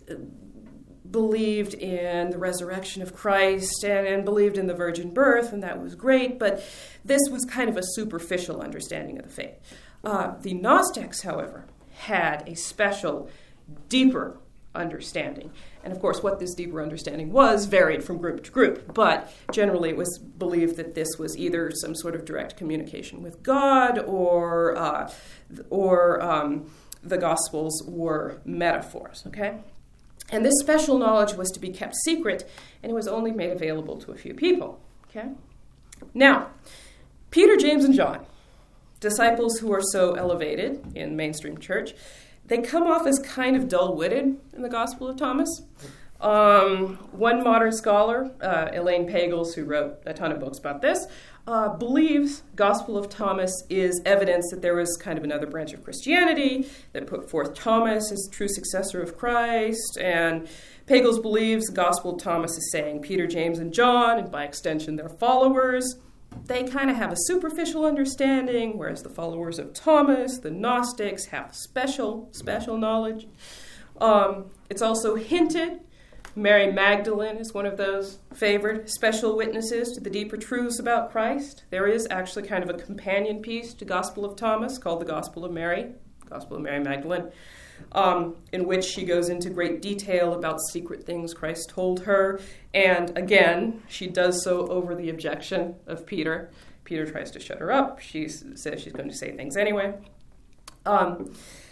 believed in the resurrection of Christ and, and believed in the virgin birth, and that was great, but this was kind of a superficial understanding of the faith. Uh, the Gnostics, however, had a special, deeper understanding. And of course, what this deeper understanding was varied from group to group, but generally it was believed that this was either some sort of direct communication with God, or uh, or um, the Gospels were metaphors, okay? And this special knowledge was to be kept secret, and it was only made available to a few people, okay? Now, Peter, James, and John, disciples who are so elevated in mainstream church, they come off as kind of dull-witted in the Gospel of Thomas. Um, one modern scholar, uh, Elaine Pagels, who wrote a ton of books about this, uh, believes Gospel of Thomas is evidence that there was kind of another branch of Christianity that put forth Thomas as true successor of Christ. And Pagels believes the Gospel of Thomas is saying Peter, James, and John, and by extension their followers, they kind of have a superficial understanding, whereas the followers of Thomas, the Gnostics, have special, special knowledge. Um, it's also hinted Mary Magdalene is one of those favored special witnesses to the deeper truths about Christ. There is actually kind of a companion piece to Gospel of Thomas called the Gospel of Mary, Gospel of Mary Magdalene, um, in which she goes into great detail about secret things Christ told her. And again, she does so over the objection of Peter. Peter tries to shut her up. She says she's going to say things anyway. Um,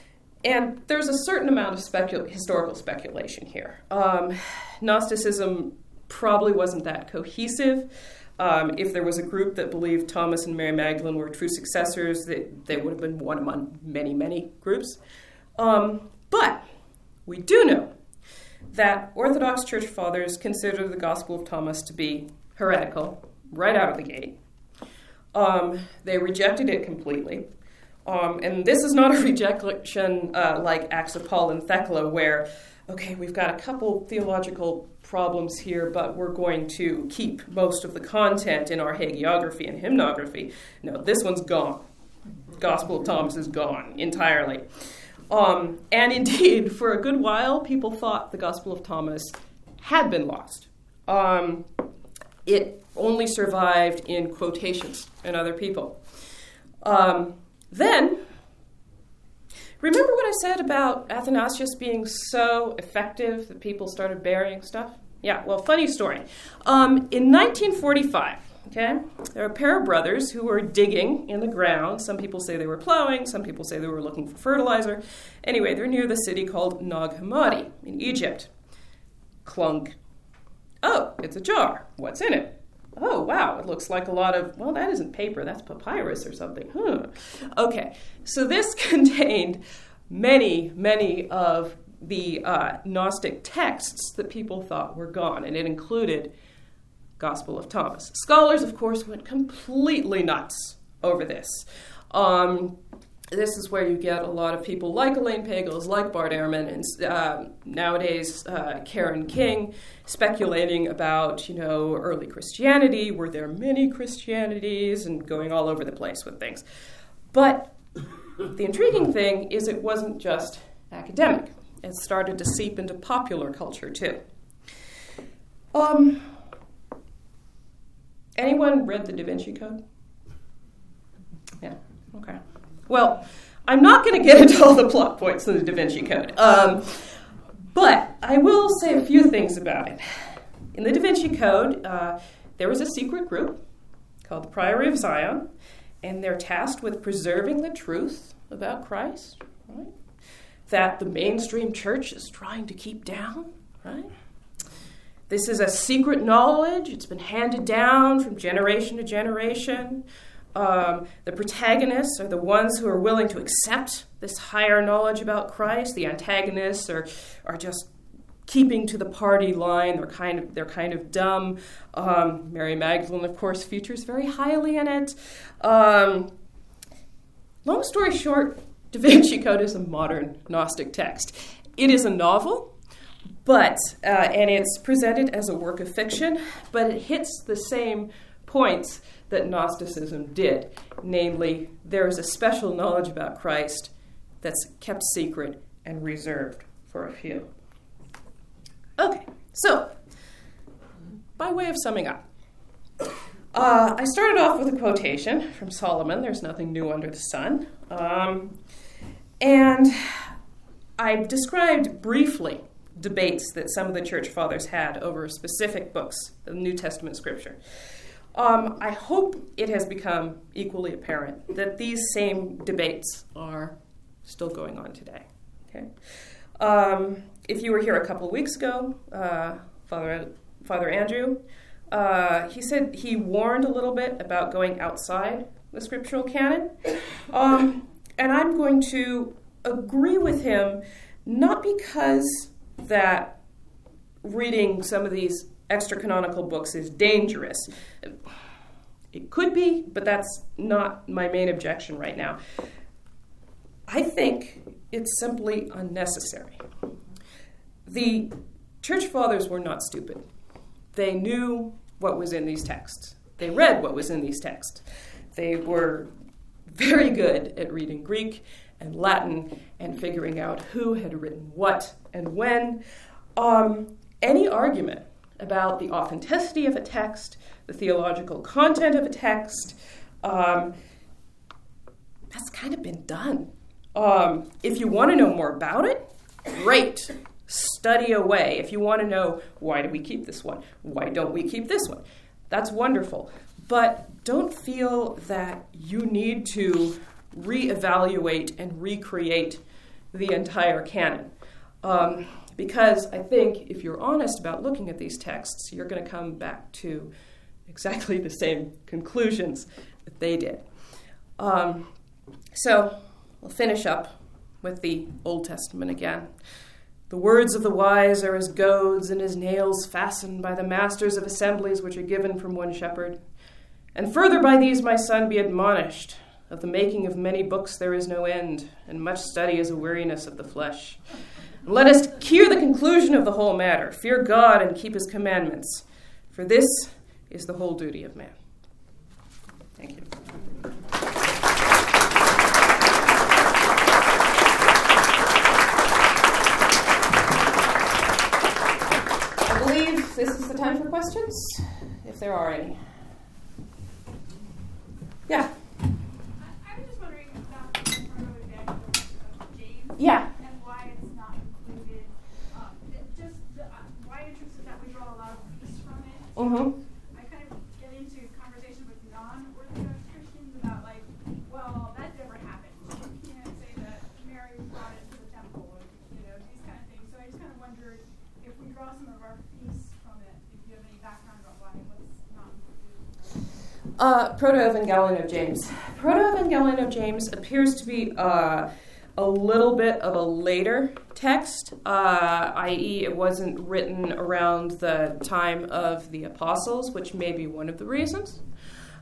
and there's a certain amount of specul- historical speculation here. Um, Gnosticism probably wasn't that cohesive. Um, if there was a group that believed Thomas and Mary Magdalene were true successors, they, they would have been one among many, many groups. Um, but we do know that Orthodox Church Fathers consider the Gospel of Thomas to be heretical right out of the gate. Um, they rejected it completely. Um, and this is not a rejection uh, like Acts of Paul and Thecla, where, okay, we've got a couple theological problems here, but we're going to keep most of the content in our hagiography and hymnography. No, this one's gone. Gospel of Thomas is gone entirely. Um, and indeed, for a good while, people thought the Gospel of Thomas had been lost. Um, it only survived in quotations and other people. Um, then, remember what I said about Athanasius being so effective that people started burying stuff? Yeah, well, funny story. Um, in nineteen forty-five, okay, there were a pair of brothers who were digging in the ground. Some people say they were plowing. Some people say they were looking for fertilizer. Anyway, they're near the city called Nag Hammadi in Egypt. Clunk. Oh, it's a jar. What's in it? Oh, wow, it looks like a lot of, well, that isn't paper, that's papyrus or something. Huh. Okay, so this contained many, many of the uh, Gnostic texts that people thought were gone, and it included Gospel of Thomas. Scholars, of course, went completely nuts over this. Um, this is where you get a lot of people like Elaine Pagels, like Bart Ehrman, and uh, nowadays uh, Karen King, speculating about, you know, early Christianity, were there many Christianities, and going all over the place with things. But the intriguing thing is it wasn't just academic. It started to seep into popular culture, too. Um, anyone read the Da Vinci Code? Yeah, okay. Well, I'm not going to get into all the plot points in the Da Vinci Code, um, but I will say a few things about it. In the Da Vinci Code, uh, there was a secret group called the Priory of Zion, and they're tasked with preserving the truth about Christ, right? That the mainstream church is trying to keep down, right? This is a secret knowledge. It's been handed down from generation to generation. Um, the protagonists are the ones who are willing to accept this higher knowledge about Christ. The antagonists are are just keeping to the party line. They're kind of they're kind of dumb. Um, Mary Magdalene, of course, features very highly in it. Um, long story short, Da Vinci Code is a modern Gnostic text. It is a novel, but uh, and it's presented as a work of fiction, but it hits the same points that Gnosticism did. Namely, there is a special knowledge about Christ that's kept secret and reserved for a few. Okay, so, by way of summing up, uh, I started off with a quotation from Solomon, "There's nothing new under the sun." Um, and I described briefly debates that some of the church fathers had over specific books of New Testament scripture. Um, I hope it has become equally apparent that these same debates are still going on today. Okay, um, if you were here a couple of weeks ago, uh, Father Father Andrew, uh, he said he warned a little bit about going outside the scriptural canon, um, and I'm going to agree with him, not because that reading some of these extra-canonical books is dangerous. It could be, but that's not my main objection right now. I think it's simply unnecessary. The church fathers were not stupid. They knew what was in these texts. They read what was in these texts. They were very good at reading Greek and Latin and figuring out who had written what and when. Um, any argument about the authenticity of a text, the theological content of a text, um, that's kind of been done. Um, if you want to know more about it, great. Study away. If you want to know, why do we keep this one? Why don't we keep this one? That's wonderful. But don't feel that you need to reevaluate and recreate the entire canon. Um, Because I think if you're honest about looking at these texts, you're going to come back to exactly the same conclusions that they did. Um, so we'll finish up with the Old Testament again. "The words of the wise are as goads and as nails fastened by the masters of assemblies which are given from one shepherd. And further by these, my son, be admonished. Of the making of many books there is no end, and much study is a weariness of the flesh. Let us hear the conclusion of the whole matter. Fear God and keep his commandments, for this is the whole duty of man." Thank you. I believe this is the time for questions, if there are any. Yeah? I was just wondering about the proto-evangelium of James. Yeah. Mm-hmm. I kind of get into conversation with non-Orthodox Christians about, like, well, that never happened. You know, say that Mary was brought into the temple, or, you know, these kind of things. So I just kind of wondered if we draw some of our piece from it, if you have any background about why it was not included. Uh, Proto-Evangelion of James. Proto-Evangelion of James appears to be uh, a little bit of a later text, uh, that is it wasn't written around the time of the apostles, which may be one of the reasons.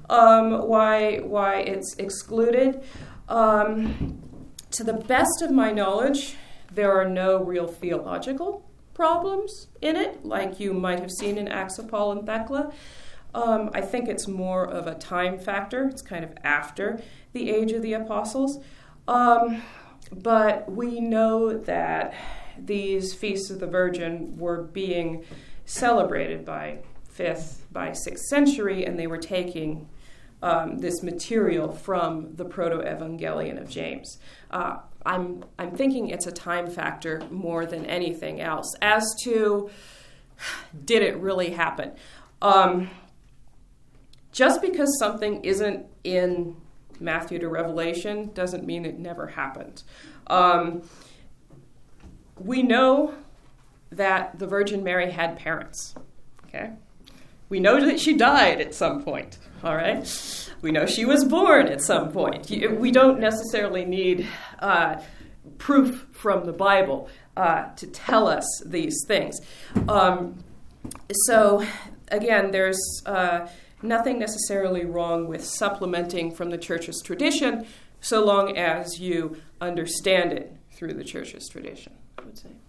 um, why why it's excluded. Um, to the best of my knowledge, there are no real theological problems in it, like you might have seen in Acts of Paul and Thecla. Um, I think it's more of a time factor. It's kind of after the age of the apostles. Um, but we know that these feasts of the Virgin were being celebrated by fifth, by sixth century, and they were taking um, this material from the Proto-Evangelion of James. Uh, I'm I'm thinking it's a time factor more than anything else. As to, did it really happen? Um, just because something isn't in Matthew to Revelation doesn't mean it never happened. Um, we know that the Virgin Mary had parents, okay? We know that she died at some point, all right? We know she was born at some point. We don't necessarily need uh, proof from the Bible uh, to tell us these things. Um, so, again, there's uh, nothing necessarily wrong with supplementing from the Church's tradition so long as you understand it through the Church's tradition, I would say.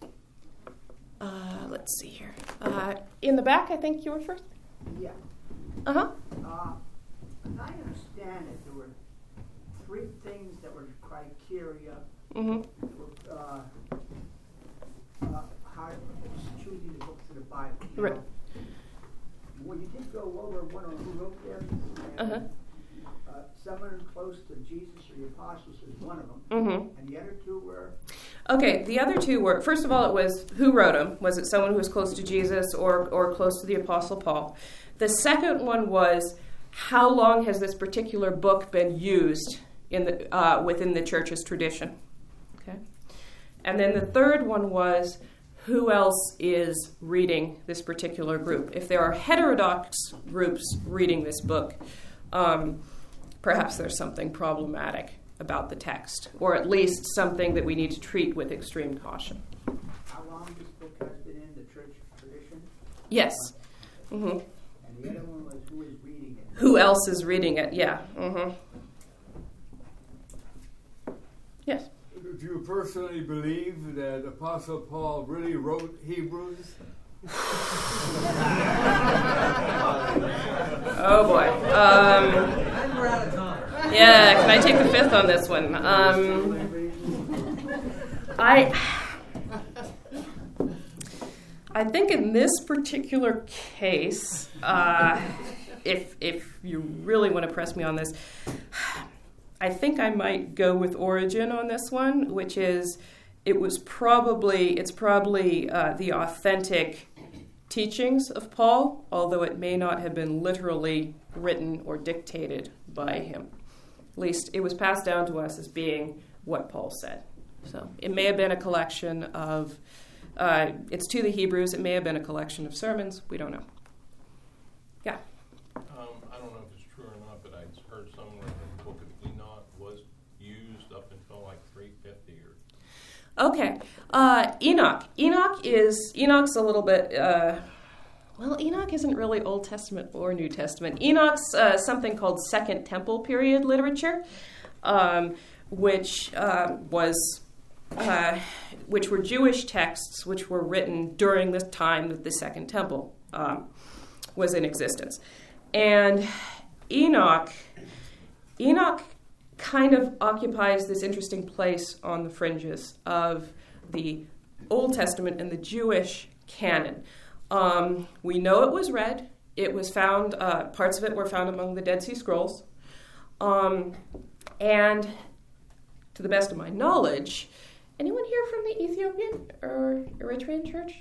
Uh, let's see here. Uh, in the back, I think you were first? Yeah. Uh-huh. Uh, as I understand it, there were three things that were criteria Mm-hmm. for uh, uh, how choosing the books of the Bible. You Right. know, well, you did go over one on who wrote them. And, Uh-huh. uh, someone close to Jesus or the apostles is one of them. Mm-hmm. And the other two were? Okay, the other two were, first of all, it was who wrote them. Was it someone who was close to Jesus or, or close to the Apostle Paul? The second one was, how long has this particular book been used in the uh, within the Church's tradition? Okay, and then the third one was, who else is reading this particular group? If there are heterodox groups reading this book, um, perhaps there's something problematic about the text, or at least something that we need to treat with extreme caution. How long this book has been in the church tradition? Yes. Mm-hmm. And the other one was who is reading it? Who else is reading it? Yeah. Mm-hmm. Yes. Do you personally believe that Apostle Paul really wrote Hebrews? Oh boy. Um, We're out of time. yeah, can I take the fifth on this one? Um, I I think in this particular case, uh, if if you really want to press me on this, I think I might go with Origen on this one, which is it was probably it's probably uh, the authentic teachings of Paul, although it may not have been literally written or dictated by him. At least it was passed down to us as being what Paul said. So it may have been a collection of, uh, it's to the Hebrews, it may have been a collection of sermons, we don't know. Yeah? Um, I don't know if it's true or not, but I heard somewhere that the book of Enoch was used up until like three fifty or Okay. Uh, Enoch. Enoch is, Enoch's a little bit, uh, well, Enoch isn't really Old Testament or New Testament. Enoch's uh, something called Second Temple period literature, um, which uh, was, uh, which were Jewish texts which were written during the time that the Second Temple um, was in existence. And Enoch, Enoch kind of occupies this interesting place on the fringes of the Old Testament and the Jewish canon. Um, we know it was read. It was found, uh, parts of it were found among the Dead Sea Scrolls. Um, and to the best of my knowledge, anyone here from the Ethiopian or Eritrean church?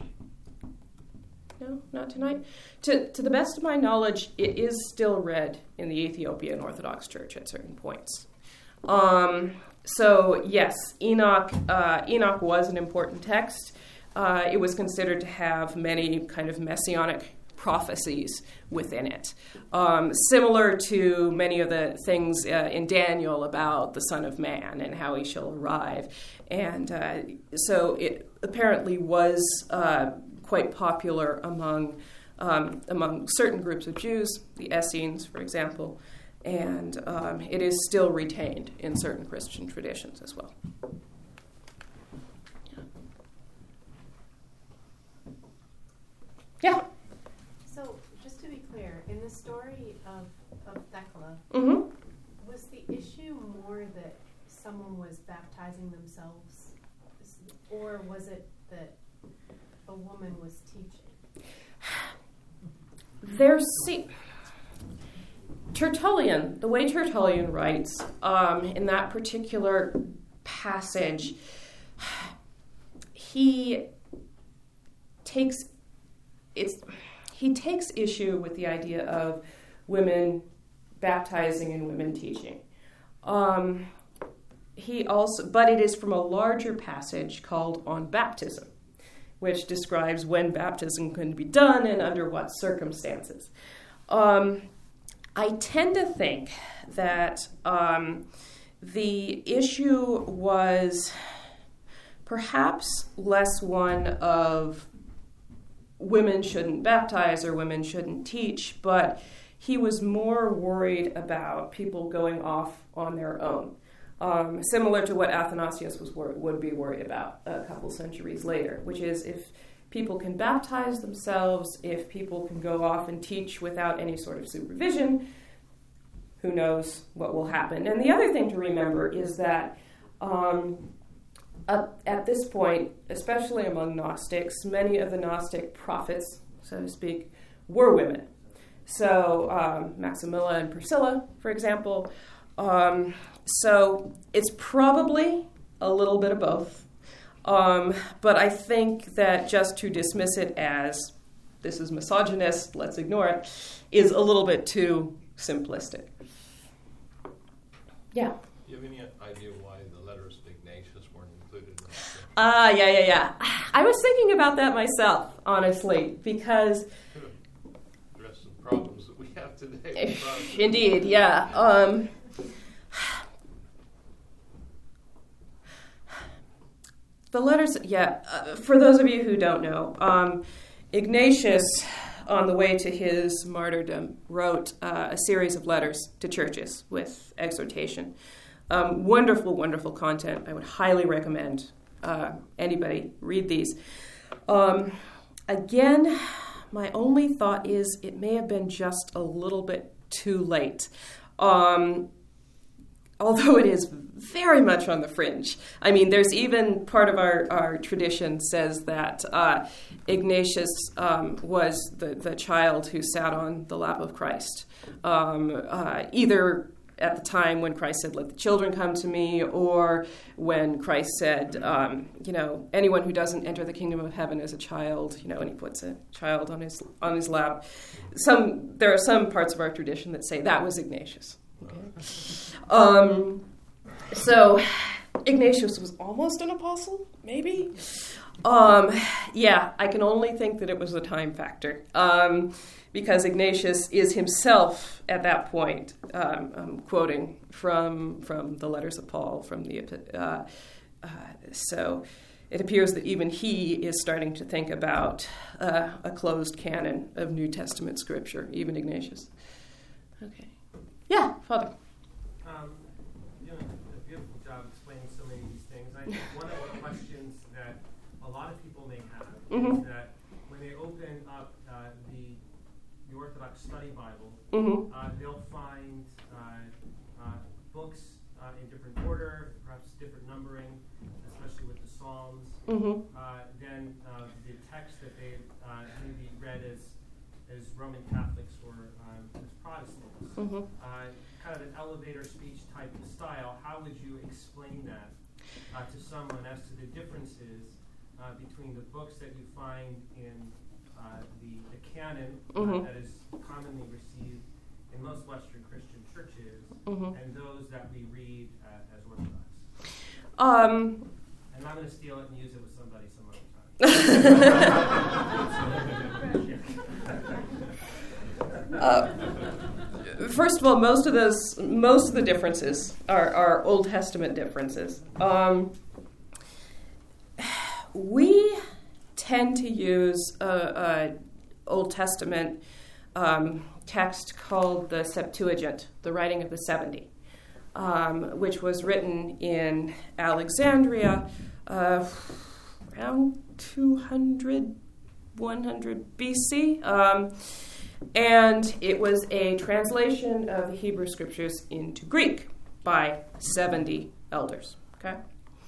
No, not tonight. To to the best of my knowledge, it is still read in the Ethiopian Orthodox Church at certain points. Um, so yes, Enoch uh, Enoch was an important text. Uh, it was considered to have many kind of messianic prophecies within it, um, similar to many of the things uh, in Daniel about the Son of Man and how he shall arrive. And uh, so it apparently was uh, quite popular among um, among certain groups of Jews, the Essenes, for example, and um, it is still retained in certain Christian traditions as well. Yeah? So, just to be clear, in the story of, of Thecla, Mm-hmm. was the issue more that someone was baptizing themselves, or was it that a woman was teaching? There's, see, Tertullian, the way Tertullian writes, um, in that particular passage, he takes it's he takes issue with the idea of women baptizing and women teaching. Um, he also, but it is from a larger passage called On Baptism, which describes when baptism can be done and under what circumstances. Um, I tend to think that um, the issue was perhaps less one of women shouldn't baptize or women shouldn't teach, but he was more worried about people going off on their own, um, similar to what Athanasius was wor- would be worried about a couple centuries later, which is if people can baptize themselves, if people can go off and teach without any sort of supervision, who knows what will happen. And the other thing to remember is that um, uh, at this point, especially among Gnostics, many of the Gnostic prophets, so to speak, were women. So um, Maximilla and Priscilla, for example. Um, so it's probably a little bit of both. Um, but I think that just to dismiss it as this is misogynist, let's ignore it, is a little bit too simplistic. Yeah. Do you have any idea why the letters of Ignatius weren't included in the scripture? Ah, uh, yeah, yeah, yeah. I was thinking about that myself, honestly, because address the problems that we have today. Indeed, yeah. Um, the letters, yeah. Uh, for those of you who don't know, um, Ignatius, on the way to his martyrdom, wrote uh, a series of letters to churches with exhortation. Um, wonderful, wonderful content. I would highly recommend uh, anybody read these. Um, again, my only thought is it may have been just a little bit too late. Um, although it is very much on the fringe. I mean, there's even part of our, our tradition says that uh, Ignatius um, was the, the child who sat on the lap of Christ, um, uh, either at the time when Christ said, let the children come to me, or when Christ said, um, you know, anyone who doesn't enter the kingdom of heaven is a child, you know, and he puts a child on his on his lap. Some There are some parts of our tradition that say that was Ignatius. Okay. Um, so Ignatius was almost an apostle, maybe. Um, yeah, I can only think that it was a time factor, um, because Ignatius is himself at that point um, um, quoting from from the letters of Paul, from the uh, uh, so it appears that even he is starting to think about uh, a closed canon of New Testament scripture, even Ignatius. Okay. Yeah, Father. Um, you know, a beautiful job explaining so many of these things. I think one of the questions that a lot of people may have Mm-hmm. is that when they open up uh, the the Orthodox Study Bible, Mm-hmm. uh, they'll find uh, uh, books uh, in different order, perhaps different numbering, especially with the Psalms. Mm-hmm. Uh, then uh, the text that they uh, maybe read as as Roman Catholics or um, as Protestants. Mm-hmm. Uh, kind of an elevator speech type of style. How would you explain that uh, to someone as to the differences uh, between the books that you find in uh, the, the canon Mm-hmm. uh, that is commonly received in most Western Christian churches Mm-hmm. and those that we read uh, as Orthodox? Um, And I'm going to steal it and use it with somebody some other time. uh, first of all, most of those, most of the differences are, are Old Testament differences. Um, we tend to use a, a, Old Testament um, text called the Septuagint, the writing of the seventy, um, which was written in Alexandria uh, around two hundred, one hundred B C. Um, and it was a translation of the Hebrew Scriptures into Greek by seventy elders. Okay.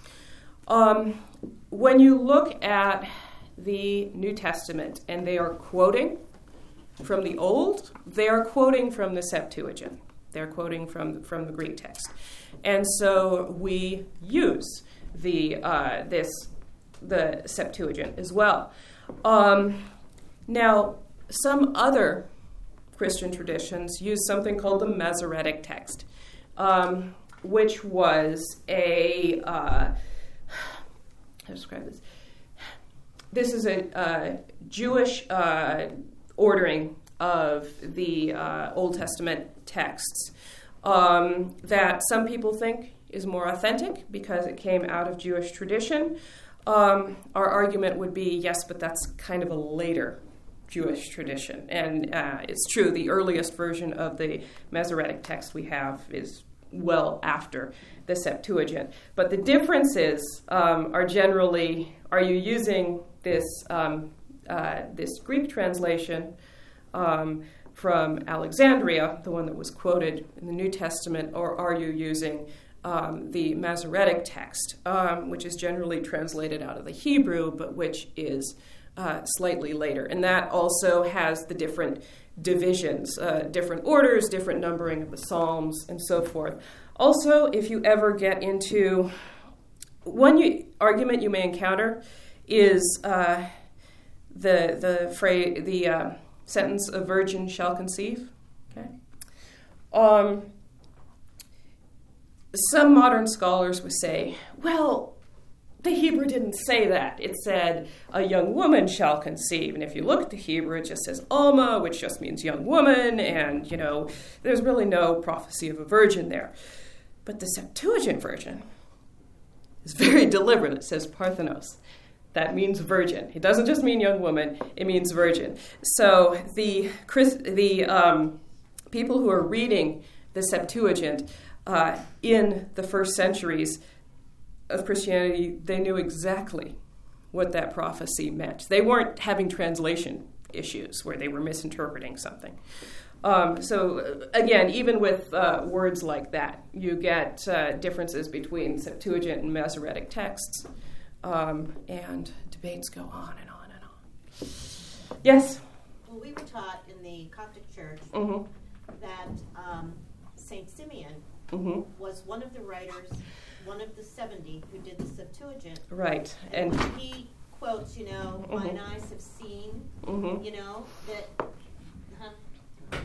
Um, when you look at the New Testament and they are quoting from the Old, they are quoting from the Septuagint. They're quoting from from the Greek text, and so we use the uh, this the Septuagint as well. Um, now, some other Christian traditions use something called the Masoretic text, um, which was a uh, how to describe this? This is a uh, Jewish uh, ordering of the uh, Old Testament texts um, that some people think is more authentic because it came out of Jewish tradition. Um, our argument would be, yes, but that's kind of a later Jewish tradition. And uh, it's true, the earliest version of the Masoretic text we have is well after the Septuagint. But the differences um, are generally, are you using this um, uh, this Greek translation um, from Alexandria, the one that was quoted in the New Testament, or are you using um, the Masoretic text, um, which is generally translated out of the Hebrew, but which is uh, slightly later? And that also has the different divisions, uh, different orders, different numbering of the Psalms, and so forth. Also, if you ever get into one you, argument you may encounter is uh, the the phrase, the uh, sentence, "A virgin shall conceive." Okay. Um, some modern scholars would say, well, the Hebrew didn't say that. It said, "A young woman shall conceive." And if you look at the Hebrew, it just says "Alma," which just means young woman, and, you know, there's really no prophecy of a virgin there. But the Septuagint version is very deliberate. It says Parthenos. That means virgin. It doesn't just mean young woman. It means virgin. So the the um, people who are reading the Septuagint uh, in the first centuries of Christianity, they knew exactly what that prophecy meant. They weren't having translation issues where they were misinterpreting something. Um, so again, even with uh, words like that, you get uh, differences between Septuagint and Masoretic texts, um, and debates go on and on and on. Yes? Well, we were taught in the Coptic Church mm-hmm. that um, Saint Simeon mm-hmm. was one of the writers, one of the seventy who did the Septuagint. Right. And, and he quotes, you know, mm-hmm. mine eyes have seen, mm-hmm. you know, that... Huh?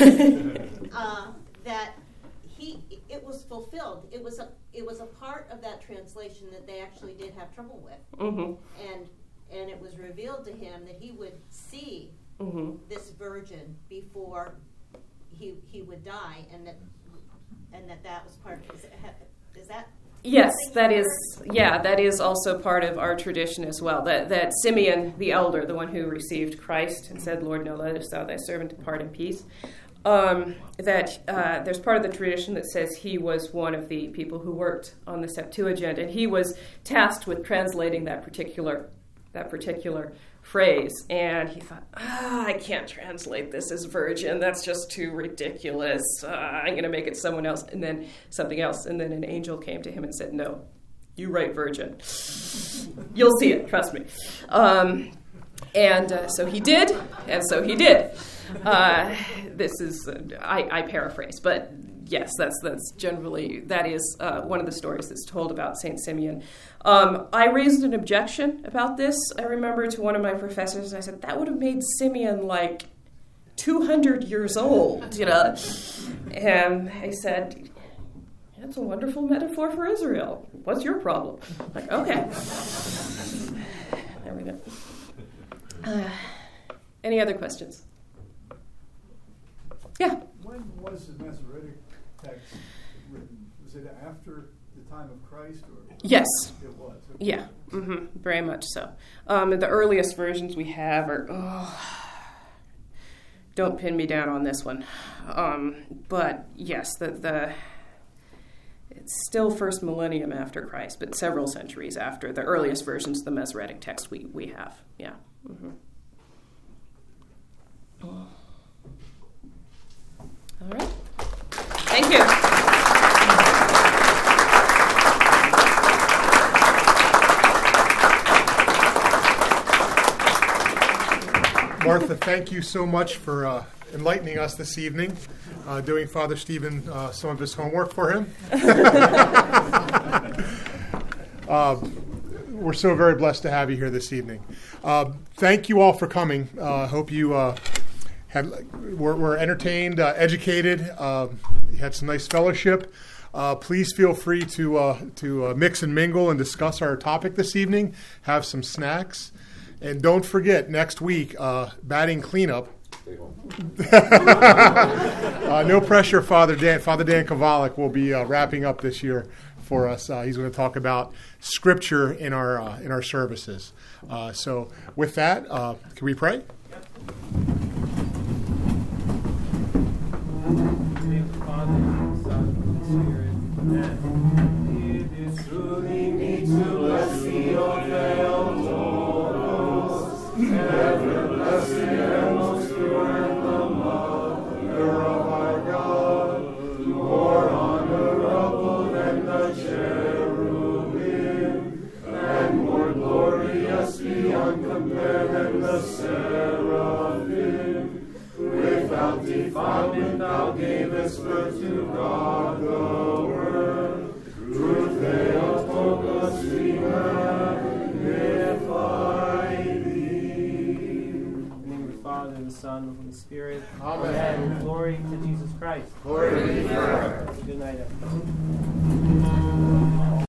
Yeah. uh, that he, it was fulfilled. It was a, it was a part of that translation that they actually did have trouble with, mm-hmm. and and it was revealed to him that he would see mm-hmm. this virgin before he he would die, and that and that that was part of. Is, it, is that? Yes, that is, yeah, that is also part of our tradition as well, that that Simeon, the elder, the one who received Christ and said, "Lord, now lettest thou thy servant depart in peace," um, that uh, there's part of the tradition that says he was one of the people who worked on the Septuagint, and he was tasked with translating that particular that particular phrase, and he thought, ah, I can't translate this as virgin. That's just too ridiculous. Uh, I'm going to make it someone else, and then something else. And then an angel came to him and said, no, you write virgin. You'll see it, trust me. Um, and uh, so he did, and so he did. Uh, this is, uh, I, I paraphrase, but yes, that's that's generally, that is uh, one of the stories that's told about Saint Simeon. Um, I raised an objection about this, I remember, to one of my professors, and I said, that would have made Simeon like two hundred years old, you know. And he said, that's a wonderful metaphor for Israel. What's your problem? I'm like, okay. There we go. Uh, any other questions? Yeah. When was the Masoretic text written? Was it after the time of Christ? Or yes. It was. Okay. Yeah. Mm-hmm. Very much so. Um, the earliest versions we have are, oh, don't pin me down on this one. Um, but yes, the, the it's still first millennium after Christ, but several centuries after the earliest versions of the Masoretic text we, we have. Yeah. Mm-hmm. All right. Thank you. Martha, thank you so much for uh, enlightening us this evening, uh, doing Father Stephen uh, some of his homework for him. uh, we're so very blessed to have you here this evening. Uh, thank you all for coming. I uh, hope you uh, had were, were entertained, uh, educated, uh, had some nice fellowship. Uh, please feel free to uh, to uh, mix and mingle and discuss our topic this evening. Have some snacks. And don't forget, next week, uh, batting cleanup. uh, no pressure, Father Dan. Father Dan Kovalik will be uh, wrapping up this year for us. Uh, he's going to talk about Scripture in our uh, in our services. Uh, so, with that, uh, can we pray? Yep. In the name of the Father, and the Son, and the Spirit. Amen. It is truly me to bless thee, O Theotokos. Ever blessed and most pure and the Mother of our God, more honorable than the cherubim, and more glorious beyond compare than the seraphim. Without defilement thou gavest birth to God the Word. Through Theotokos we magnify Father, and the Son, and the Spirit. Amen. Amen. Glory to Jesus Christ. Glory to you forever. Good night, everybody.